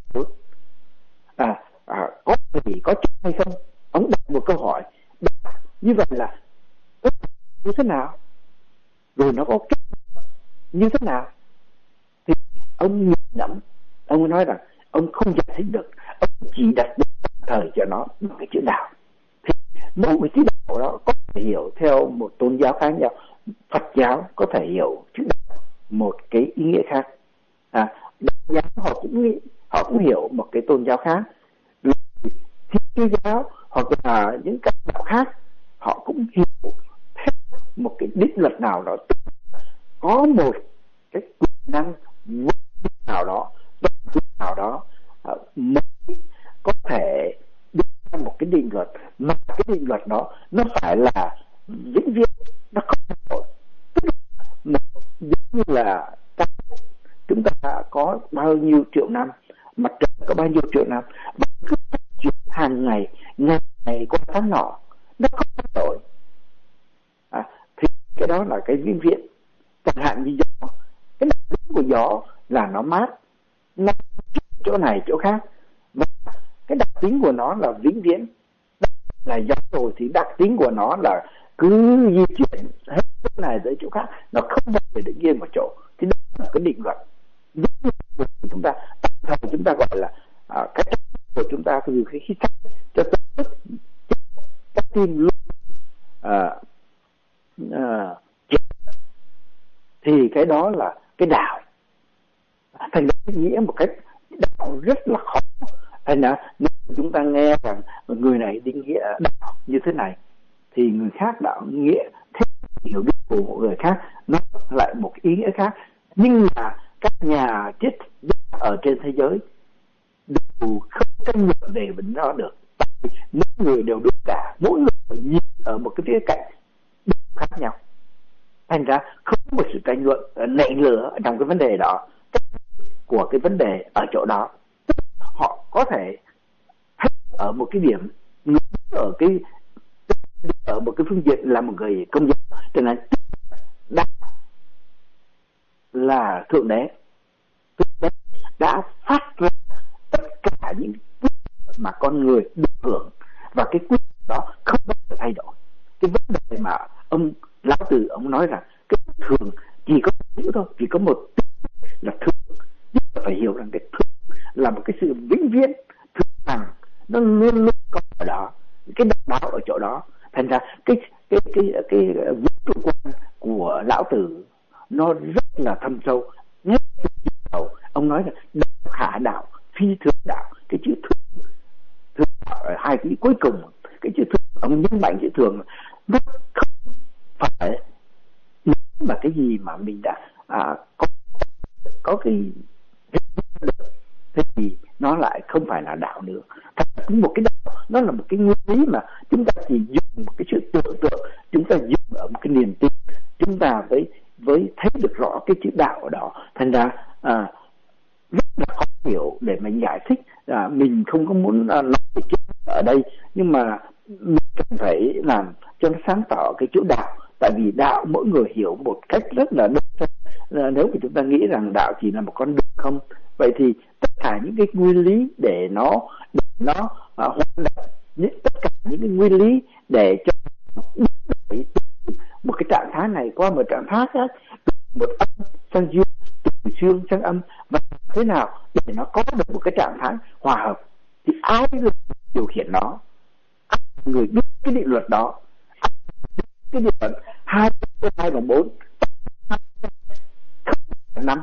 à, à, có gì có chút hay không. Ông đặt một câu hỏi như vậy là như thế nào, rồi nó có chút như thế nào, thì ông nhìn ngẫm, ông nói rằng ông không giải thích được, ông chỉ đặt thời cho nó một cái chữ đạo. Thì mỗi cái chữ đạo đó có thể hiểu theo một tôn giáo khác nhau. Phật giáo có thể hiểu chữ đạo một cái ý nghĩa khác, à, đạo giáo họ cũng nghĩ, họ cũng hiểu một cái tôn giáo khác, Thiên Chúa giáo hoặc là những các đạo khác họ cũng hiểu theo một cái định luật nào đó, có một cái quyền năng nào đó, nào đó mới có thể đưa ra một cái định luật, mà cái định luật đó nó phải là vĩnh viễn, nó không thay đổi. Tức là giống như là chúng ta có bao nhiêu triệu năm, mặt trời có bao nhiêu triệu năm, và cứ phát triển hàng ngày, ngày ngày qua tháng nọ, nó không thay đổi. À, thì cái đó là cái vĩnh viễn. Chẳng hạn như gió, cái đặc tính của gió là nó mát, nó chỗ này chỗ khác, và cái đặc tính của nó là vĩnh viễn. Là gió rồi thì đặc tính của nó là cứ di chuyển hết chỗ này tới chỗ khác, nó không bao giờ đứng yên một chỗ. Thì đó là cái định luật. Chúng ta thời chúng ta gọi là à, cái của chúng ta từ cái khí sắc cho tới các tim luôn à, à, thì cái đó là cái đạo. Thành ra nghĩa một cách đạo rất là khó. Thành ra nếu chúng ta nghe rằng người này định nghĩa đạo như thế này thì người khác đạo nghĩa theo hiểu biết của một người khác nó lại một ý nghĩa khác. Nhưng mà các nhà triết gia ở trên thế giới đều không tranh luận để vấn nó được. Tại vì mỗi người đều đúng cả, mỗi người nhìn ở một cái khía cạnh đều khác nhau. Thành ra không có một sự tranh luận nảy lửa trong cái vấn đề đó. Của cái vấn đề ở chỗ đó, họ có thể ở một cái điểm, ở cái ở một cái phương diện là một người công dân, cho nên đã là thượng đế, thượng đế đã phát ra tất cả những quy mà con người được hưởng, và cái quy đó không bao giờ thay đổi. Cái vấn đề mà ông Lão Tử ông nói rằng cái thường chỉ có một chữ thôi, chỉ có một chữ là thường. Nhưng phải hiểu rằng cái thường là một cái sự vĩnh viễn, thường rằng nó luôn luôn có ở đó, cái độc đáo ở chỗ đó. Thành ra cái cái cái cái, cái vũ trụ quan của Lão Tử nó rất là thâm sâu. Nhất đầu ông nói là đạo khả đạo, phi thường đạo. Cái chữ thường, thường đạo ở hai cái cuối cùng, cái chữ thường ông nhấn mạnh chữ thường, nó không phải mà cái gì mà mình đã à, có có cái thế thì nó lại không phải là đạo nữa. Thật một cái đạo, nó là một cái nguyên lý mà chúng ta chỉ dùng một cái sự tưởng tượng, chúng ta dùng ở một cái niềm tin, chúng ta với với thấy được rõ cái chữ đạo ở đó. Thành ra à, rất là khó hiểu để mình giải thích. À, mình không có muốn à, nói cái chữ ở đây, nhưng mà mình cần phải làm cho nó sáng tỏ cái chữ đạo. Tại vì đạo mỗi người hiểu một cách rất là đơn giản. À, nếu mà chúng ta nghĩ rằng đạo chỉ là một con đường không, vậy thì tất cả những cái nguyên lý để nó để nó à, hoạt động, tất cả những cái nguyên lý để cho đổi một cái trạng thái này qua một trạng thái khác, từ một âm sang dương, từ dương sang âm, và thế nào để nó có được một cái trạng thái hòa hợp, thì ai là điều khiển nó, ai là người biết cái định luật đó, ai biết cái định luật hai hai bằng bốn năm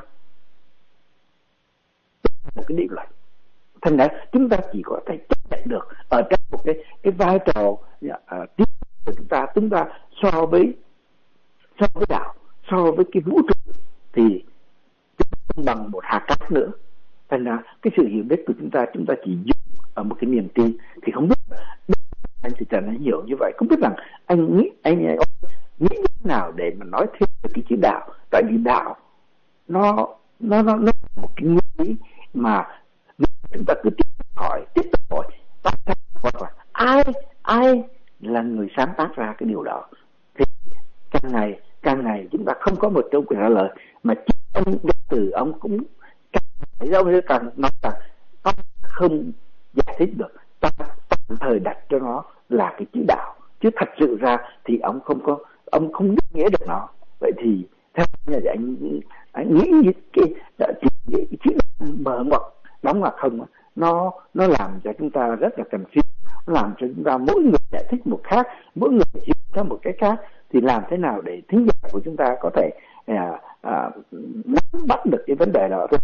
một cái định luật. Thành ra chúng ta chỉ có thể chấp nhận được ở trong một cái cái vai trò uh, tiếp của chúng ta, chúng ta so với so với đạo, so với cái vũ trụ thì không bằng một hạt cát nữa. Thành ra cái sự hiểu biết của chúng ta, chúng ta chỉ dùng ở một cái niềm tin. Thì không biết anh thì Trần anh hiểu như vậy, không biết rằng anh nghĩ anh, anh nghĩ thế nào để mà nói thêm về cái chữ đạo. Tại vì đạo nó nó nó nó là một cái nguyên lý mà chúng ta cứ tiếp tục hỏi, tiếp tục hỏi tại sao, hoặc là ai ai là người sáng tác ra cái điều đó. Thì càng ngày càng ngày chúng ta không có một câu trả lời, mà chính ông Từ ông cũng càng nói càng nói rằng ta không giải thích được, ta tạm thời đặt cho nó là cái chữ đạo, chứ thật sự ra thì ông không có, ông không biết nghĩa được nó. Vậy thì theo như là anh anh nghĩ như cái cái chữ mở ngoặc đóng ngoặc không, nó nó làm cho chúng ta rất là cần suy, nó làm cho chúng ta mỗi người giải thích một khác, mỗi người hiểu theo một cái khác. Thì làm thế nào để thính giả của chúng ta có thể à, à, nắm bắt được cái vấn đề đó thôi.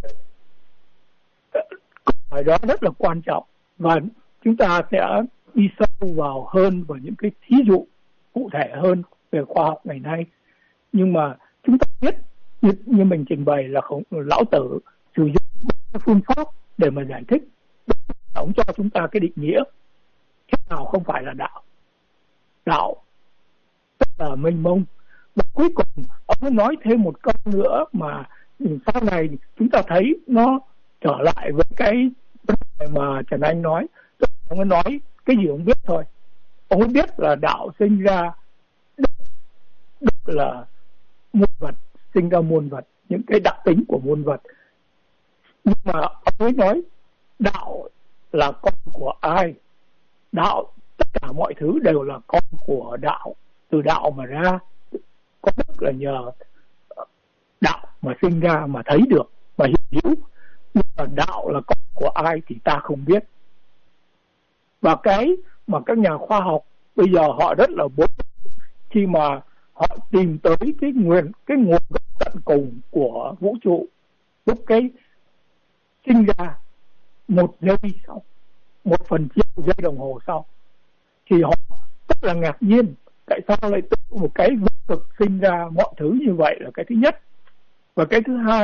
Câu hỏi đó rất là quan trọng, và chúng ta sẽ đi sâu vào hơn vào những cái thí dụ cụ thể hơn về khoa học ngày nay. Nhưng mà chúng ta biết như, như mình trình bày là không, Lão Tử sử dụng phương pháp để mà giải thích. Ông cho chúng ta cái định nghĩa thế nào không phải là đạo. Đạo rất là mênh mông. Và cuối cùng ông mới nói thêm một câu nữa mà sau này chúng ta thấy nó trở lại với cái vấn đề mà Trần Anh nói. Ông mới nói cái gì ông biết thôi. Ông mới biết là đạo sinh ra đức, đức là muôn vật, sinh ra muôn vật, những cái đặc tính của muôn vật. Nhưng mà ông mới nói đạo là con của ai? Đạo, tất cả mọi thứ đều là con của đạo, từ đạo mà ra. Có đức là nhờ đạo mà sinh ra, mà thấy được, mà hiểu hiểu. Nhưng mà đạo là con của ai thì ta không biết. Và cái mà các nhà khoa học bây giờ họ rất là bối khi mà họ tìm tới cái nguồn cái nguồn gốc tận cùng của vũ trụ. Lúc cái sinh ra một giây sau, một phần triệu giây đồng hồ sau, thì họ rất là ngạc nhiên tại sao lại tự một cái vô cực sinh ra mọi thứ như vậy, là cái thứ nhất. Và cái thứ hai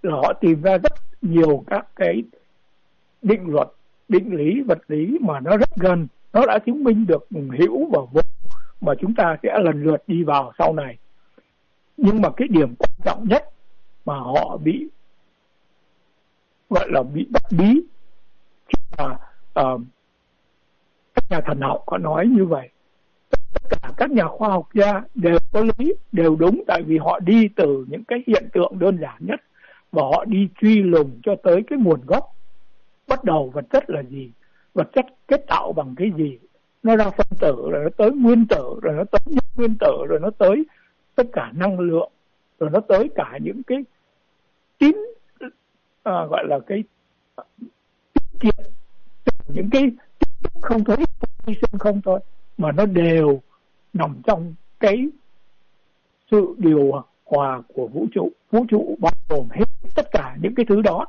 là họ tìm ra rất nhiều các cái định luật, định lý, vật lý mà nó rất gần, nó đã chứng minh được hữu và vô mà chúng ta sẽ lần lượt đi vào sau này. Nhưng mà cái điểm quan trọng nhất mà họ bị gọi là bị bắt bí khi mà uh, các nhà thần học có nói như vậy. Tất cả các nhà khoa học gia đều có lý, đều đúng, tại vì họ đi từ những cái hiện tượng đơn giản nhất và họ đi truy lùng cho tới cái nguồn gốc. Bắt đầu vật chất là gì, vật chất kết tạo bằng cái gì, nó ra phân tử, rồi nó tới nguyên tử, rồi nó tới những nguyên tử, rồi nó tới tất cả năng lượng, rồi nó tới cả những cái tín à, gọi là cái tín kiện, những cái tín không thôi, sinh không thôi, mà nó đều nằm trong cái sự điều hòa của vũ trụ. Vũ trụ bao gồm hết tất cả những cái thứ đó.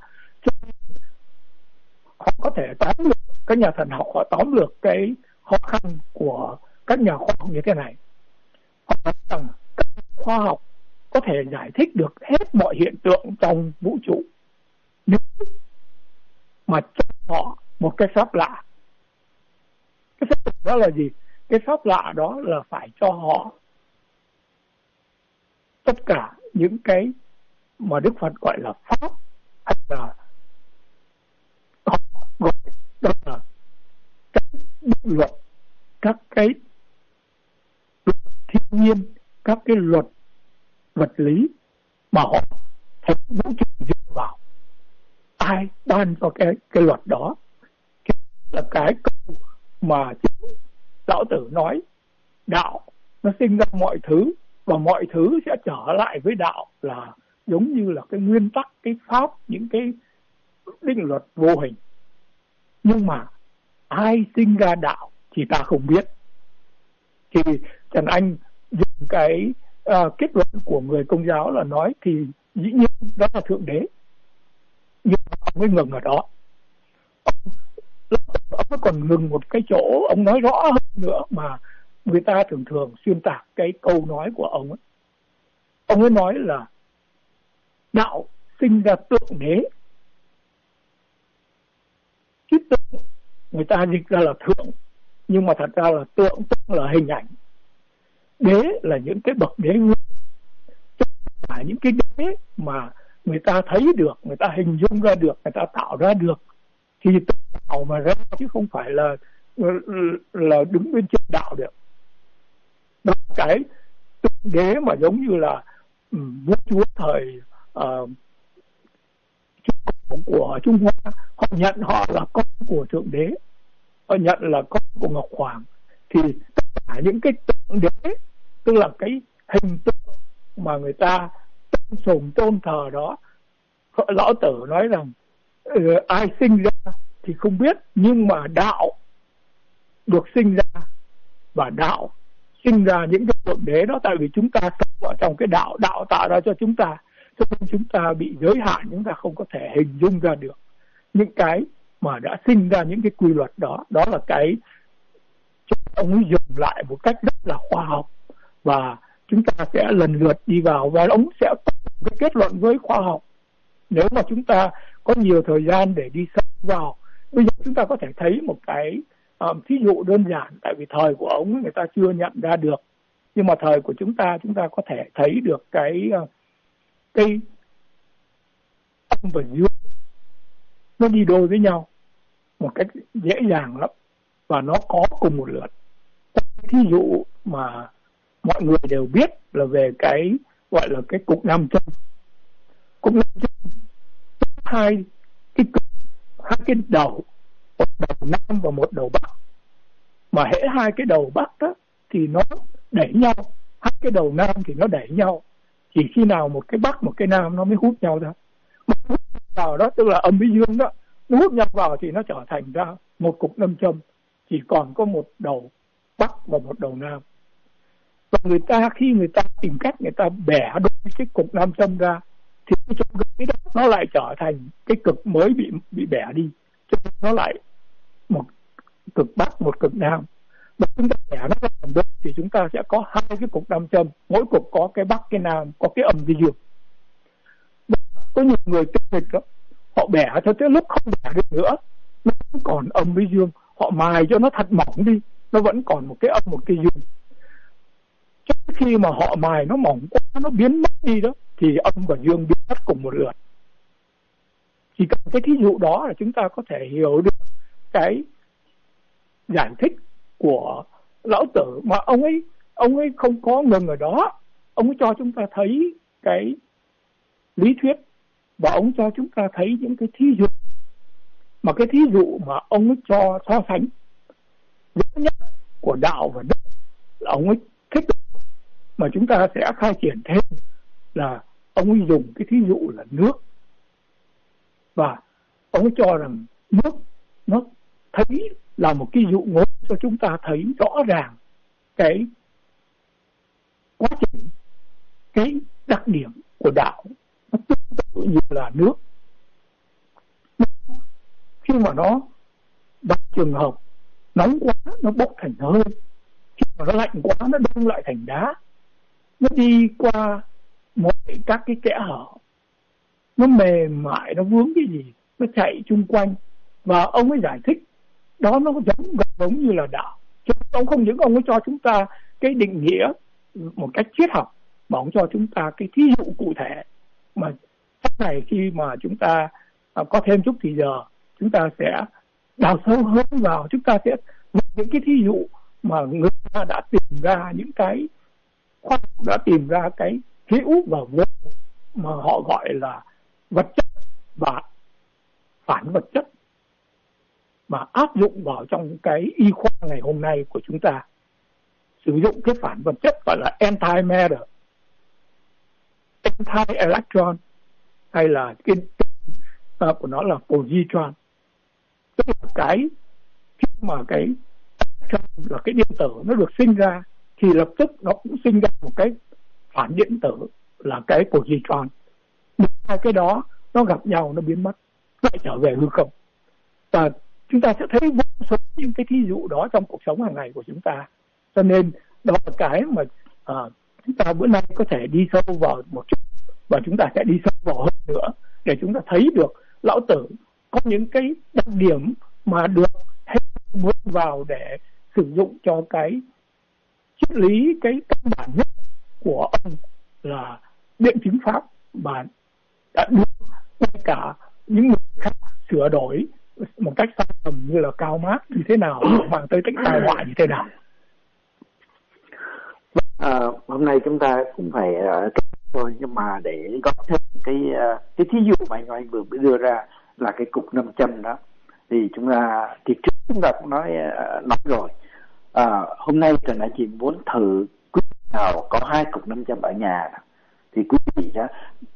Họ có thể tóm lược, các nhà thần học họ tóm lược cái khó khăn của các nhà khoa học như thế này. Họ nói rằng các nhà khoa học có thể giải thích được hết mọi hiện tượng trong vũ trụ nếu mà cho họ một cái phép lạ. Cái phép lạ đó là gì? Cái phép lạ đó là phải cho họ tất cả những cái mà Đức Phật gọi là pháp, hay là họ gọi đó là các định luật, các cái luật thiên nhiên, các cái luật vật lý mà họ thấy vũ trụ dựa vào. Ai ban cho cái cái luật đó? Cái là cái câu mà chính Lão Tử nói, đạo nó sinh ra mọi thứ và mọi thứ sẽ trở lại với đạo, là giống như là cái nguyên tắc, cái pháp, những cái định luật vô hình. Nhưng mà ai sinh ra đạo thì ta không biết. Thì Trần Anh dùng cái uh, kết luận của người Công giáo là nói thì dĩ nhiên đó là Thượng Đế. Nhưng mà ông mới ngừng ở đó. Ông, ông mới còn ngừng một cái chỗ, ông nói rõ hơn nữa mà người ta thường thường xuyên tạc cái câu nói của ông ấy. Ông ấy nói là đạo sinh ra tượng đế. Cái tượng người ta dịch ra là thượng, nhưng mà thật ra là tượng, tức là hình ảnh. Đế là những cái bậc đế nguyên, tất cả những cái đế mà người ta thấy được, người ta hình dung ra được, người ta tạo ra được thì tạo mà ra, chứ không phải là là đứng bên trên đạo được. Đó là cái tượng đế mà giống như là um, vua chúa thời uh, của Trung Hoa, họ nhận họ là con của Thượng Đế, họ nhận là con của Ngọc Hoàng. Thì tất cả những cái tượng đế, tức là cái hình tượng mà người ta tôn sùng tôn thờ đó, Lão Tử nói rằng uh, ai sinh ra thì không biết, nhưng mà đạo được sinh ra, và đạo sinh ra những cái tượng đế đó, tại vì chúng ta sống ở trong cái đạo, đạo tạo ra cho chúng ta, cho nên chúng ta bị giới hạn, chúng ta không có thể hình dung ra được những cái mà đã sinh ra những cái quy luật đó. Đó là cái ông ấy dùng lại một cách rất là khoa học, và chúng ta sẽ lần lượt đi vào và ông sẽ có cái kết luận với khoa học. Nếu mà chúng ta có nhiều thời gian để đi sâu vào, bây giờ chúng ta có thể thấy một cái um, thí dụ đơn giản, tại vì thời của ông người ta chưa nhận ra được, nhưng mà thời của chúng ta chúng ta có thể thấy được cái uh, cái âm và dương nó đi đôi với nhau một cách dễ dàng lắm, và nó có cùng một lượt. Thí dụ mà mọi người đều biết là về cái gọi là cái cục nam châm. Cục nam châm hai cái cực, hai cái đầu, một đầu nam và một đầu bắc, mà hễ hai cái đầu bắc đó thì nó đẩy nhau, hai cái đầu nam thì nó đẩy nhau. Chỉ khi nào một cái bắc một cái nam nó mới hút nhau ra, hút vào đó tức là âm với dương đó, nó hút nhau vào thì nó trở thành ra một cục nam châm, chỉ còn có một đầu bắc và một đầu nam. Và người ta khi người ta tìm cách người ta bẻ đôi cái cục nam châm ra thì cái chỗ cái đó nó lại trở thành cái cực mới bị bị bẻ đi, cho nên nó lại một cực bắc một cực nam. Và chúng ta bẻ nó ra làm đôi thì chúng ta sẽ có hai cái cục nam châm, mỗi cục có cái bắc cái nam, có cái âm cái dương. Có nhiều người tinh nghịch đó, họ bẻ cho tới lúc không bẻ được nữa, nó vẫn còn âm với dương. Họ mài cho nó thật mỏng đi, nó vẫn còn một cái âm một cái dương. Trước khi mà họ mài nó mỏng quá, nó biến mất đi đó, thì âm và dương biến mất cùng một lượt. Chỉ cần cái thí dụ đó là chúng ta có thể hiểu được cái giải thích của Lão Tử, mà ông ấy ông ấy không có ngừng ở đó. Ông ấy cho chúng ta thấy cái lý thuyết, và ông cho chúng ta thấy những cái thí dụ. Mà cái thí dụ mà ông ấy cho so sánh lớn nhất của đạo và đức là ông ấy thích, mà chúng ta sẽ khai triển thêm là ông ấy dùng cái thí dụ là nước. Và ông ấy cho rằng nước nó thấy là một cái dụ ngôn cho chúng ta thấy rõ ràng cái quá trình, cái đặc điểm của đạo nó tương tự như là nước. Khi mà nó đặt trường hợp nóng quá nó bốc thành hơi, khi mà nó lạnh quá nó đông lại thành đá. Nó đi qua mọi các cái kẽ hở, nó mềm mại, nó vướng cái gì, nó chạy chung quanh. Và ông ấy giải thích đó nó giống giống như là đạo. Chứ ông không những ông ấy cho chúng ta cái định nghĩa một cách triết học, mà ông cho chúng ta cái thí dụ cụ thể. Mà sau này khi mà chúng ta có thêm chút thì giờ, chúng ta sẽ đào sâu hơn vào, chúng ta sẽ những cái thí dụ mà người ta đã tìm ra, những cái khoa học đã tìm ra cái hữu và vô mà họ gọi là vật chất và phản vật chất, mà áp dụng vào trong cái y khoa ngày hôm nay của chúng ta. Sử dụng cái phản vật chất gọi là antimatter, anti-electron, hay là cái uh, của nó là positron. Tức là cái khi mà cái là cái điện tử nó được sinh ra, thì lập tức nó cũng sinh ra một cái phản điện tử là cái positron. Hai cái đó nó gặp nhau, nó biến mất, lại trở về hư không. Và chúng ta sẽ thấy vô số những cái thí dụ đó trong cuộc sống hàng ngày của chúng ta. Cho nên đó là cái mà à, chúng ta bữa nay có thể đi sâu vào một chút, và chúng ta sẽ đi sâu vào hơn nữa để chúng ta thấy được Lão Tử có những cái đặc điểm mà được hết muốn vào để sử dụng cho cái triết lý, cái căn bản nhất của ông là biện chứng pháp, mà đã được ngay cả những người khác sửa đổi một cách sai lầm như là Karl Marx như thế nào, mang tới cách tai họa như thế nào. À, hôm nay chúng ta cũng phải uh, thôi, nhưng mà để góp thêm cái uh, cái thí dụ mà anh, anh vừa đưa ra là cái cục nam châm đó, thì chúng ta thì trước chúng ta cũng nói uh, nói rồi. À, hôm nay Trần Anh chị muốn thử quý vị nào có hai cục nam châm ở nhà đó, thì quý vị đó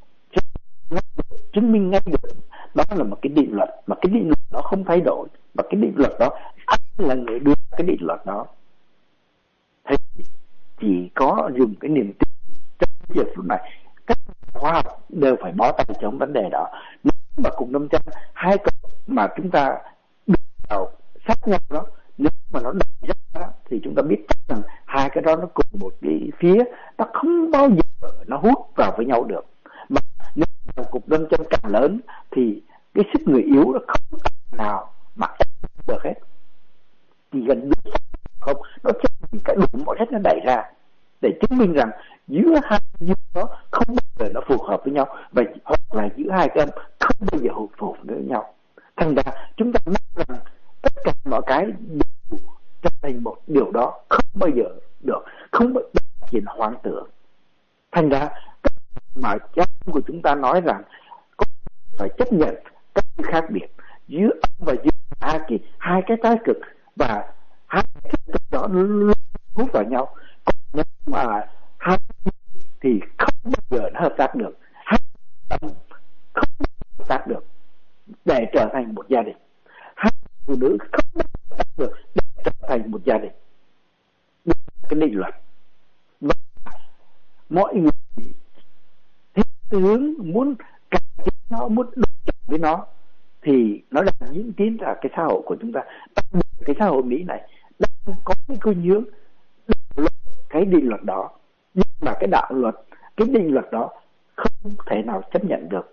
chứng minh ngay được đó là một cái định luật, mà cái định luật đó không thay đổi, và cái định luật đó ai là người đưa cái định luật đó, thì chỉ có dùng cái niềm tin. Trong giờ phút này các khoa học đều phải bó tay chống vấn đề đó. Nếu mà cùng năm trăm hai cục mà chúng ta đưa vào sát nhau đó, nếu mà nó đập ra đó, thì chúng ta biết chắc rằng hai cái đó nó cùng một cái phía, nó không bao giờ nó hút vào với nhau được. Mà nếu mà cục năm trăm càng lớn thì cái sức người yếu nó không thể nào mà ép được hết, chỉ gần như không, nó chỉ cái đụng mọi hết nó đẩy ra, để chứng minh rằng giữa hai dương đó không bao giờ nó phù hợp với nhau, và hoặc là giữa hai cái âm không bao giờ phù hợp với nhau. Thành ra chúng ta nói rằng tất cả mọi cái đều trở thành một điều đó không bao giờ được, không bao giờ chỉ là hoang tưởng. Thành ra mà cha của chúng ta nói rằng có phải chấp nhận các khác biệt giữa âm và dương, hai cái hai cái trái cực, và hai cái trái cực đó luôn hút vào nhau. Còn nếu mà hai thì không bao giờ nó hợp tác được, hai âm không bao giờ hợp tác được để trở thành một gia đình, hai phụ nữ không bao giờ hợp tác được để trở thành một gia đình. Đó là cái định luật. Và mọi người theo hướng muốn cải thiện nó, muốn đối chọi với nó, thì nó là những tiến ra cái xã hội của chúng ta, đặc biệt cái xã hội Mỹ này đang có cái khuynh hướng cái định luật đó, nhưng mà cái đạo luật, cái định luật đó không thể nào chấp nhận được,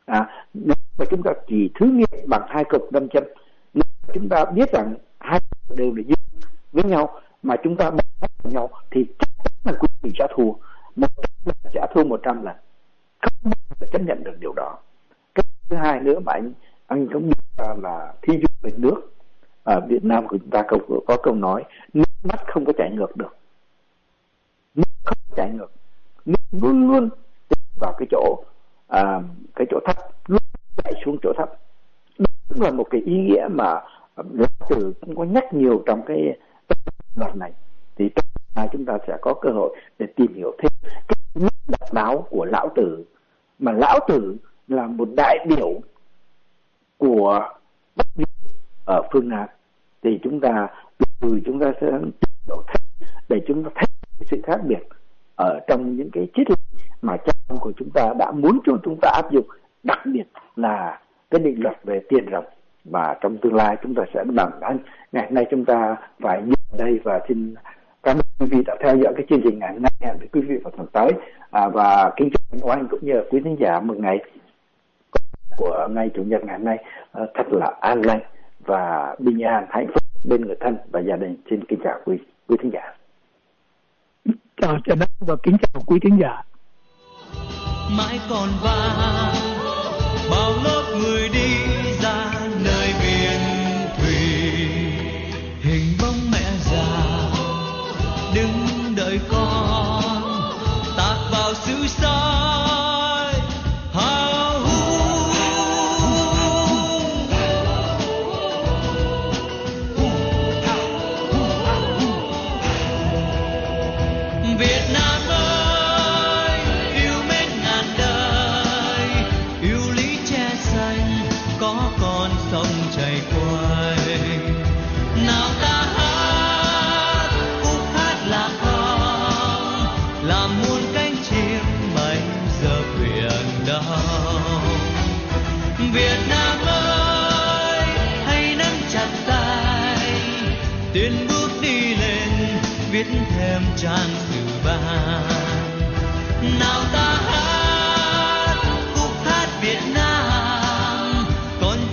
À, nếu mà chúng ta chỉ thử nghiệm bằng hai cực nam châm, nếu chúng ta biết rằng hai đều là dương với nhau mà chúng ta bật với nhau thì chắc chắn là quý vị sẽ thua một trăm lần, sẽ thua một trăm lần, không bao giờ chấp nhận được điều đó. Cái thứ hai nữa mà anh anh cũng biết là, là thí dụ về nước ở Việt Nam của chúng ta có, có câu nói nước mắt không có chảy ngược được, nước không chảy ngược, nước luôn luôn vào cái chỗ à, cái chỗ thấp, luôn chảy xuống chỗ thấp. Đó cũng là một cái ý nghĩa mà Lão Tử cũng có nhắc nhiều trong cái đoạn này. Thì trong này chúng ta sẽ có cơ hội để tìm hiểu thêm cái nét độc đáo của Lão Tử, mà Lão Tử là một đại biểu của Bắc Việt ở phương Nam. Thì chúng ta từ chúng ta sẽ tìm hiểu thêm để chúng ta thấy sự khác biệt ở trong những cái triết lý mà cha ông của chúng ta đã muốn cho chúng ta áp dụng, đặc biệt là cái định luật về tiền rồng. Và trong tương lai chúng ta sẽ làm anh. Ngày hôm nay chúng ta phải dừng đây và xin cảm ơn quý vị đã theo dõi cái chương trình ngày hôm nay. Hẹn với quý vị vào tuần tới, à, và kính chúc anh cũng như quý khán giả một ngày của ngày chủ nhật ngày hôm nay à, thật là an lành và bình an, hạnh phúc bên người thân và gia đình. Xin kính chào quý quý khán giả. Chào Trần Ân và kính chào quý khán giả. Mãi còn vang bao lớp người đi ra nơi biển thủy, hình bóng mẹ già đứng đợi con tạt vào xứ soi hào hùng. Việt Nam ơi, yêu mến ngàn đời, yêu lý che xanh có con sông chảy quay. Nào ta hát khúc hát lạc vang, làm muôn cánh chim bay giờ biển đông. Việt Nam ơi, hãy nắm chặt tay, tiến bước đi lên, viết thêm trang sử vàng. Nào ta